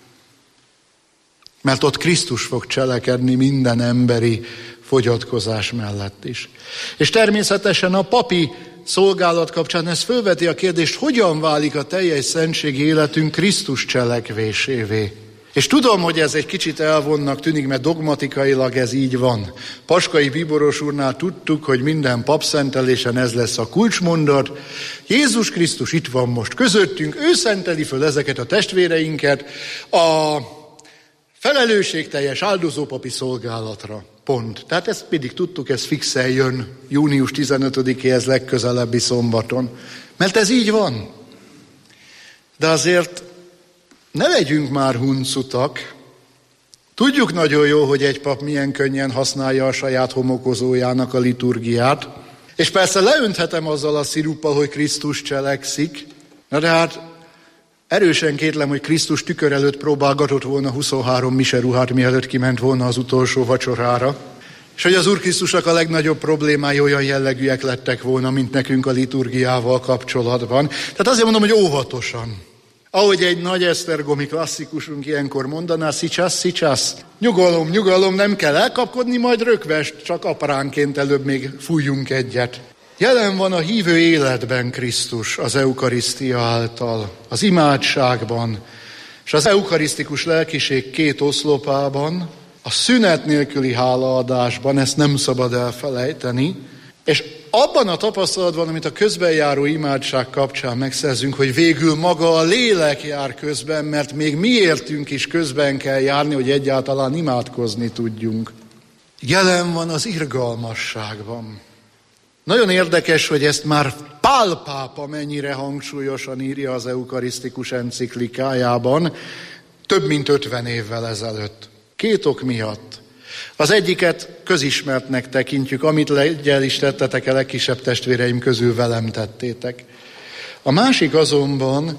Mert ott Krisztus fog cselekedni minden emberi fogyatkozás mellett is. És természetesen a papi szolgálat kapcsán ez fölveti a kérdést, hogyan válik a teljes szentségi életünk Krisztus cselekvésévé. És tudom, hogy ez egy kicsit elvonnak tűnik, mert dogmatikailag ez így van. Paskai Bíboros úrnál tudtuk, hogy minden papszentelésen ez lesz a kulcsmondat. Jézus Krisztus itt van most közöttünk, ő szenteli föl ezeket a testvéreinket a felelősségteljes áldozópapi szolgálatra. Pont. Tehát ezt pedig tudtuk, ez fixen jön június tizenötödikéhez legközelebbi szombaton. Mert ez így van. De azért ne legyünk már huncutak. Tudjuk nagyon jó, hogy egy pap milyen könnyen használja a saját homokozójának a liturgiát. És persze leönthetem azzal a sziruppal, hogy Krisztus cselekszik. Na de hát erősen kétlem, hogy Krisztus tükör előtt próbálgatott volna huszonhárom miseruhát, mielőtt kiment volna az utolsó vacsorára. És hogy az Úr Krisztusnak a legnagyobb problémái olyan jellegűek lettek volna, mint nekünk a liturgiával kapcsolatban. Tehát azért mondom, hogy óvatosan. Ahogy egy nagy esztergomi klasszikusunk ilyenkor mondaná, szicsász, szicsász, nyugalom, nyugalom, nem kell elkapkodni, majd rökvest, csak apránként előbb még fújjunk egyet. Jelen van a hívő életben Krisztus az eukarisztia által, az imádságban, és az eukarisztikus lelkiség két oszlopában, a szünet nélküli hálaadásban, ezt nem szabad elfelejteni, és abban a tapasztalatban, amit a közbenjáró imádság kapcsán megszerzünk, hogy végül maga a lélek jár közben, mert még mi értünk is közben kell járni, hogy egyáltalán imádkozni tudjunk. Jelen van az irgalmasságban. Nagyon érdekes, hogy ezt már Pál pápa mennyire hangsúlyosan írja az eukarisztikus enciklikájában, több mint ötven évvel ezelőtt. Két ok miatt. Az egyiket közismertnek tekintjük, amit legyen is tettetek a legkisebb testvéreim közül velem tettétek. A másik azonban,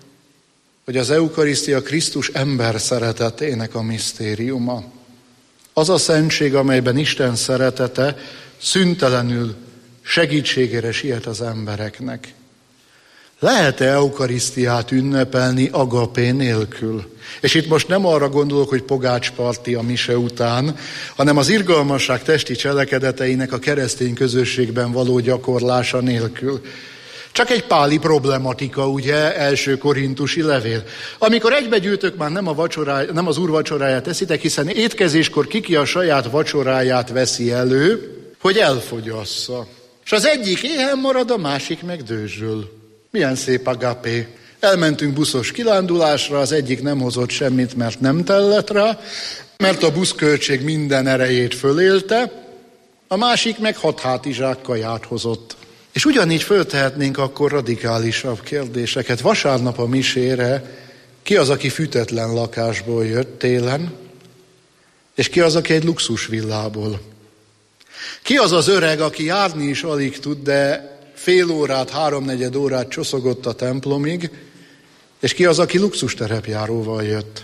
hogy az eukarisztia Krisztus ember szeretetének a misztériuma. Az a szentség, amelyben Isten szeretete szüntelenül segítségére siet az embereknek. Lehet-e eukarisztiát ünnepelni agapé nélkül? És itt most nem arra gondolok, hogy pogácsparti a mise után, hanem az irgalmasság testi cselekedeteinek a keresztény közösségben való gyakorlása nélkül. Csak egy páli problematika, ugye, első korintusi levél. Amikor egybegyűltök, már nem, a vacsoráj, nem az úr vacsoráját eszitek, hiszen étkezéskor kiki a saját vacsoráját veszi elő, hogy elfogyassza. És az egyik éhen marad, a másik meg dőzsöl. Milyen szép agapé. Elmentünk buszos kirándulásra, az egyik nem hozott semmit, mert nem tellett rá, mert a buszköltség minden erejét fölélte, a másik meg hat hátizsák kaját hozott. És ugyanígy föltehetnénk akkor radikálisabb kérdéseket. Vasárnap a misére ki az, aki fűtetlen lakásból jött télen, és ki az, aki egy luxusvillából. Ki az az öreg, aki járni is alig tud, de fél órát, háromnegyed órát csoszogott a templomig, és ki az, aki luxusterepjáróval jött?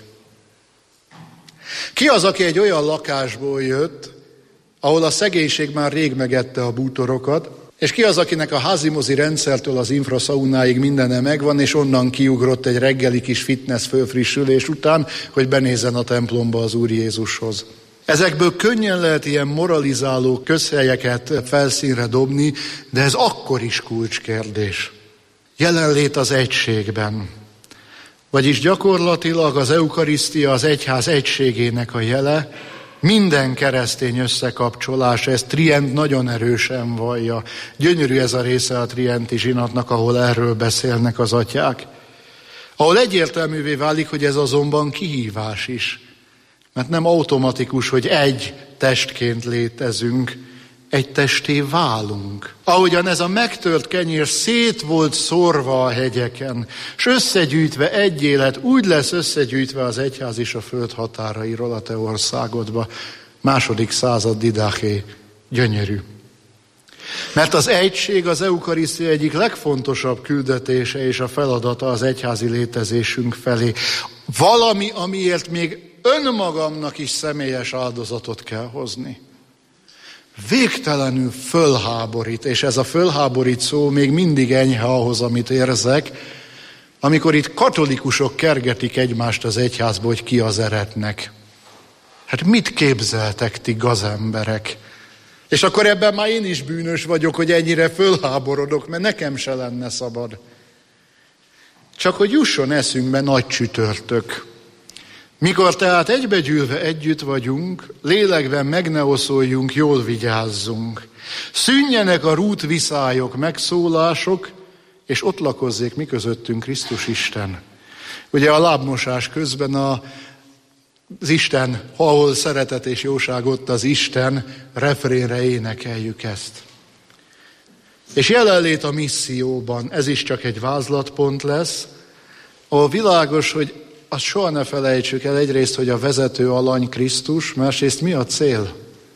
Ki az, aki egy olyan lakásból jött, ahol a szegénység már rég megette a bútorokat, és ki az, akinek a házimozi rendszertől az infraszaunáig mindene megvan, és onnan kiugrott egy reggeli kis fitness fölfrissülés után, hogy benézzen a templomba az Úr Jézushoz. Ezekből könnyen lehet ilyen moralizáló közhelyeket felszínre dobni, de ez akkor is kulcskérdés. Jelenlét az egységben. Vagyis gyakorlatilag az eukarisztia az egyház egységének a jele, minden keresztény összekapcsolása, ezt Trient nagyon erősen vallja. Gyönyörű ez a része a trienti zsinatnak, ahol erről beszélnek az atyák. Ahol egyértelművé válik, hogy ez azonban kihívás is. Mert nem automatikus, hogy egy testként létezünk, egy testé válunk. Ahogyan ez a megtört kenyér szét volt szórva a hegyeken, s összegyűjtve egy élet, úgy lesz összegyűjtve az egyház is a föld határairól a te országodba. Második század Didaché, gyönyörű. Mert az egység az eukarisztia egyik legfontosabb küldetése és a feladata az egyházi létezésünk felé. Valami, amiért még önmagamnak is személyes áldozatot kell hozni. Végtelenül fölháborít, és ez a fölháborít szó még mindig enyhe ahhoz, amit érzek, amikor itt katolikusok kergetik egymást az egyházba, hogy ki az eretnek. Hát mit képzeltek ti gazemberek? És akkor ebben már én is bűnös vagyok, hogy ennyire fölháborodok, mert nekem se lenne szabad. Csak hogy jusson eszünkbe nagy csütörtök. Mikor tehát egybegyűlve együtt vagyunk, lélekben meg ne oszoljunk, jól vigyázzunk. Szűnjenek a rútviszályok, megszólások, és ott lakozzék mi közöttünk Krisztus Isten. Ugye a lábmosás közben a, az Isten, ahol szeretet és jóság, ott az Isten, refrénre énekeljük ezt. És jelenlét a misszióban, ez is csak egy vázlatpont lesz, ahol világos, hogy azt soha ne felejtsük el, egyrészt, hogy a vezető alany Krisztus, másrészt mi a cél?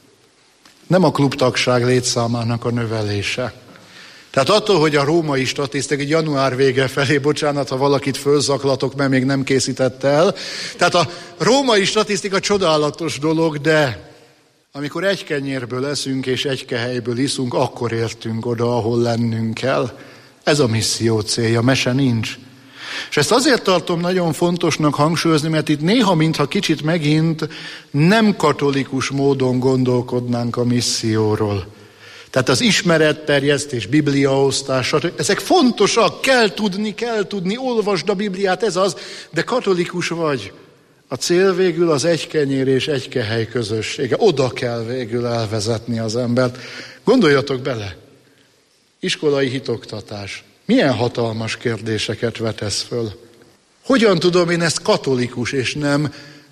Nem a klubtagság létszámának a növelése. Tehát attól, hogy a római statisztika, egy január vége felé, bocsánat, ha valakit fölzaklatok, mert még nem készítette el. Tehát a római statisztika csodálatos dolog, de amikor egy kenyérből eszünk és egy kehelyből iszunk, akkor értünk oda, ahol lennünk kell. Ez a misszió célja, mese nincs. És ezt azért tartom nagyon fontosnak hangsúlyozni, mert itt néha, mintha kicsit megint nem katolikus módon gondolkodnánk a misszióról. Tehát az ismeretterjesztés, bibliaosztás, ezek fontosak, kell tudni, kell tudni, olvasd a Bibliát, ez az, de katolikus vagy. A cél végül az egy kenyér és egy kehely közössége. Oda kell végül elvezetni az embert. Gondoljatok bele, iskolai hitoktatás. Milyen hatalmas kérdéseket vetesz föl? Hogyan tudom én ezt katolikus és nem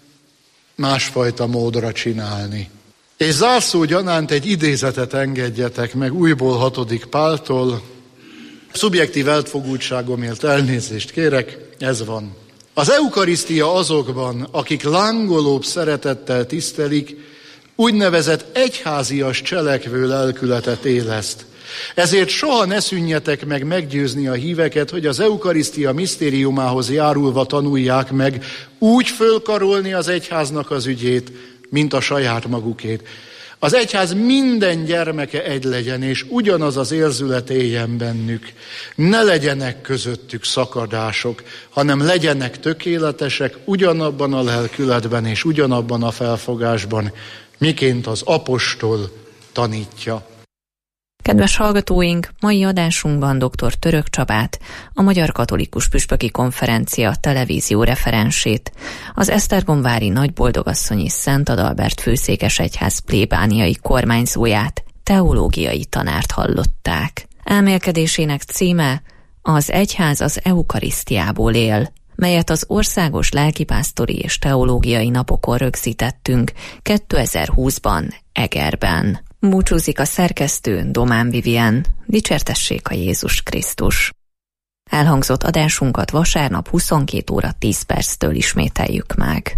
másfajta módra csinálni? És zárszó gyanánt egy idézetet engedjetek meg újból hatodik Páltól. Szubjektív elfogultságomért elnézést kérek, ez van. Az eukarisztia azokban, akik lángolóbb szeretettel tisztelik, úgynevezett egyházias cselekvő lelkületet éleszt. Ezért soha ne szűnjetek meg meggyőzni a híveket, hogy az eukarisztia misztériumához járulva tanulják meg úgy fölkarolni az egyháznak az ügyét, mint a saját magukét. Az egyház minden gyermeke egy legyen, és ugyanaz az érzület éljen bennük. Ne legyenek közöttük szakadások, hanem legyenek tökéletesek ugyanabban a lelkületben és ugyanabban a felfogásban, miként az apostol tanítja. Kedves hallgatóink, mai adásunkban dr. Török Csabát, a Magyar Katolikus Püspöki Konferencia televízió referensét, az Esztergomvári Nagyboldogasszonyi Szent Adalbert főszékes egyház plébániai kormányzóját, teológiai tanárt hallották. Elmélkedésének címe Az egyház az eukarisztiából él, melyet az Országos Lelkipásztori és Teológiai Napokon rögzítettünk kétezer-húszban Egerben. Búcsúzik a szerkesztő, Domán Vivien. Dicsértessék a Jézus Krisztus. Elhangzott adásunkat vasárnap huszonkét óra tíz perctől ismételjük meg.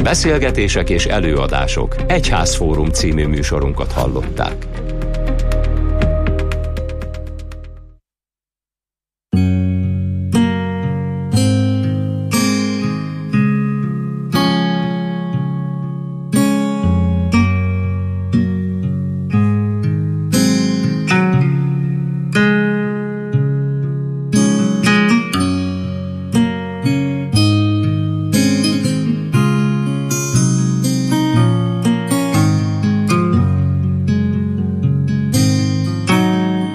Beszélgetések és előadások, Egyházfórum című műsorunkat hallották.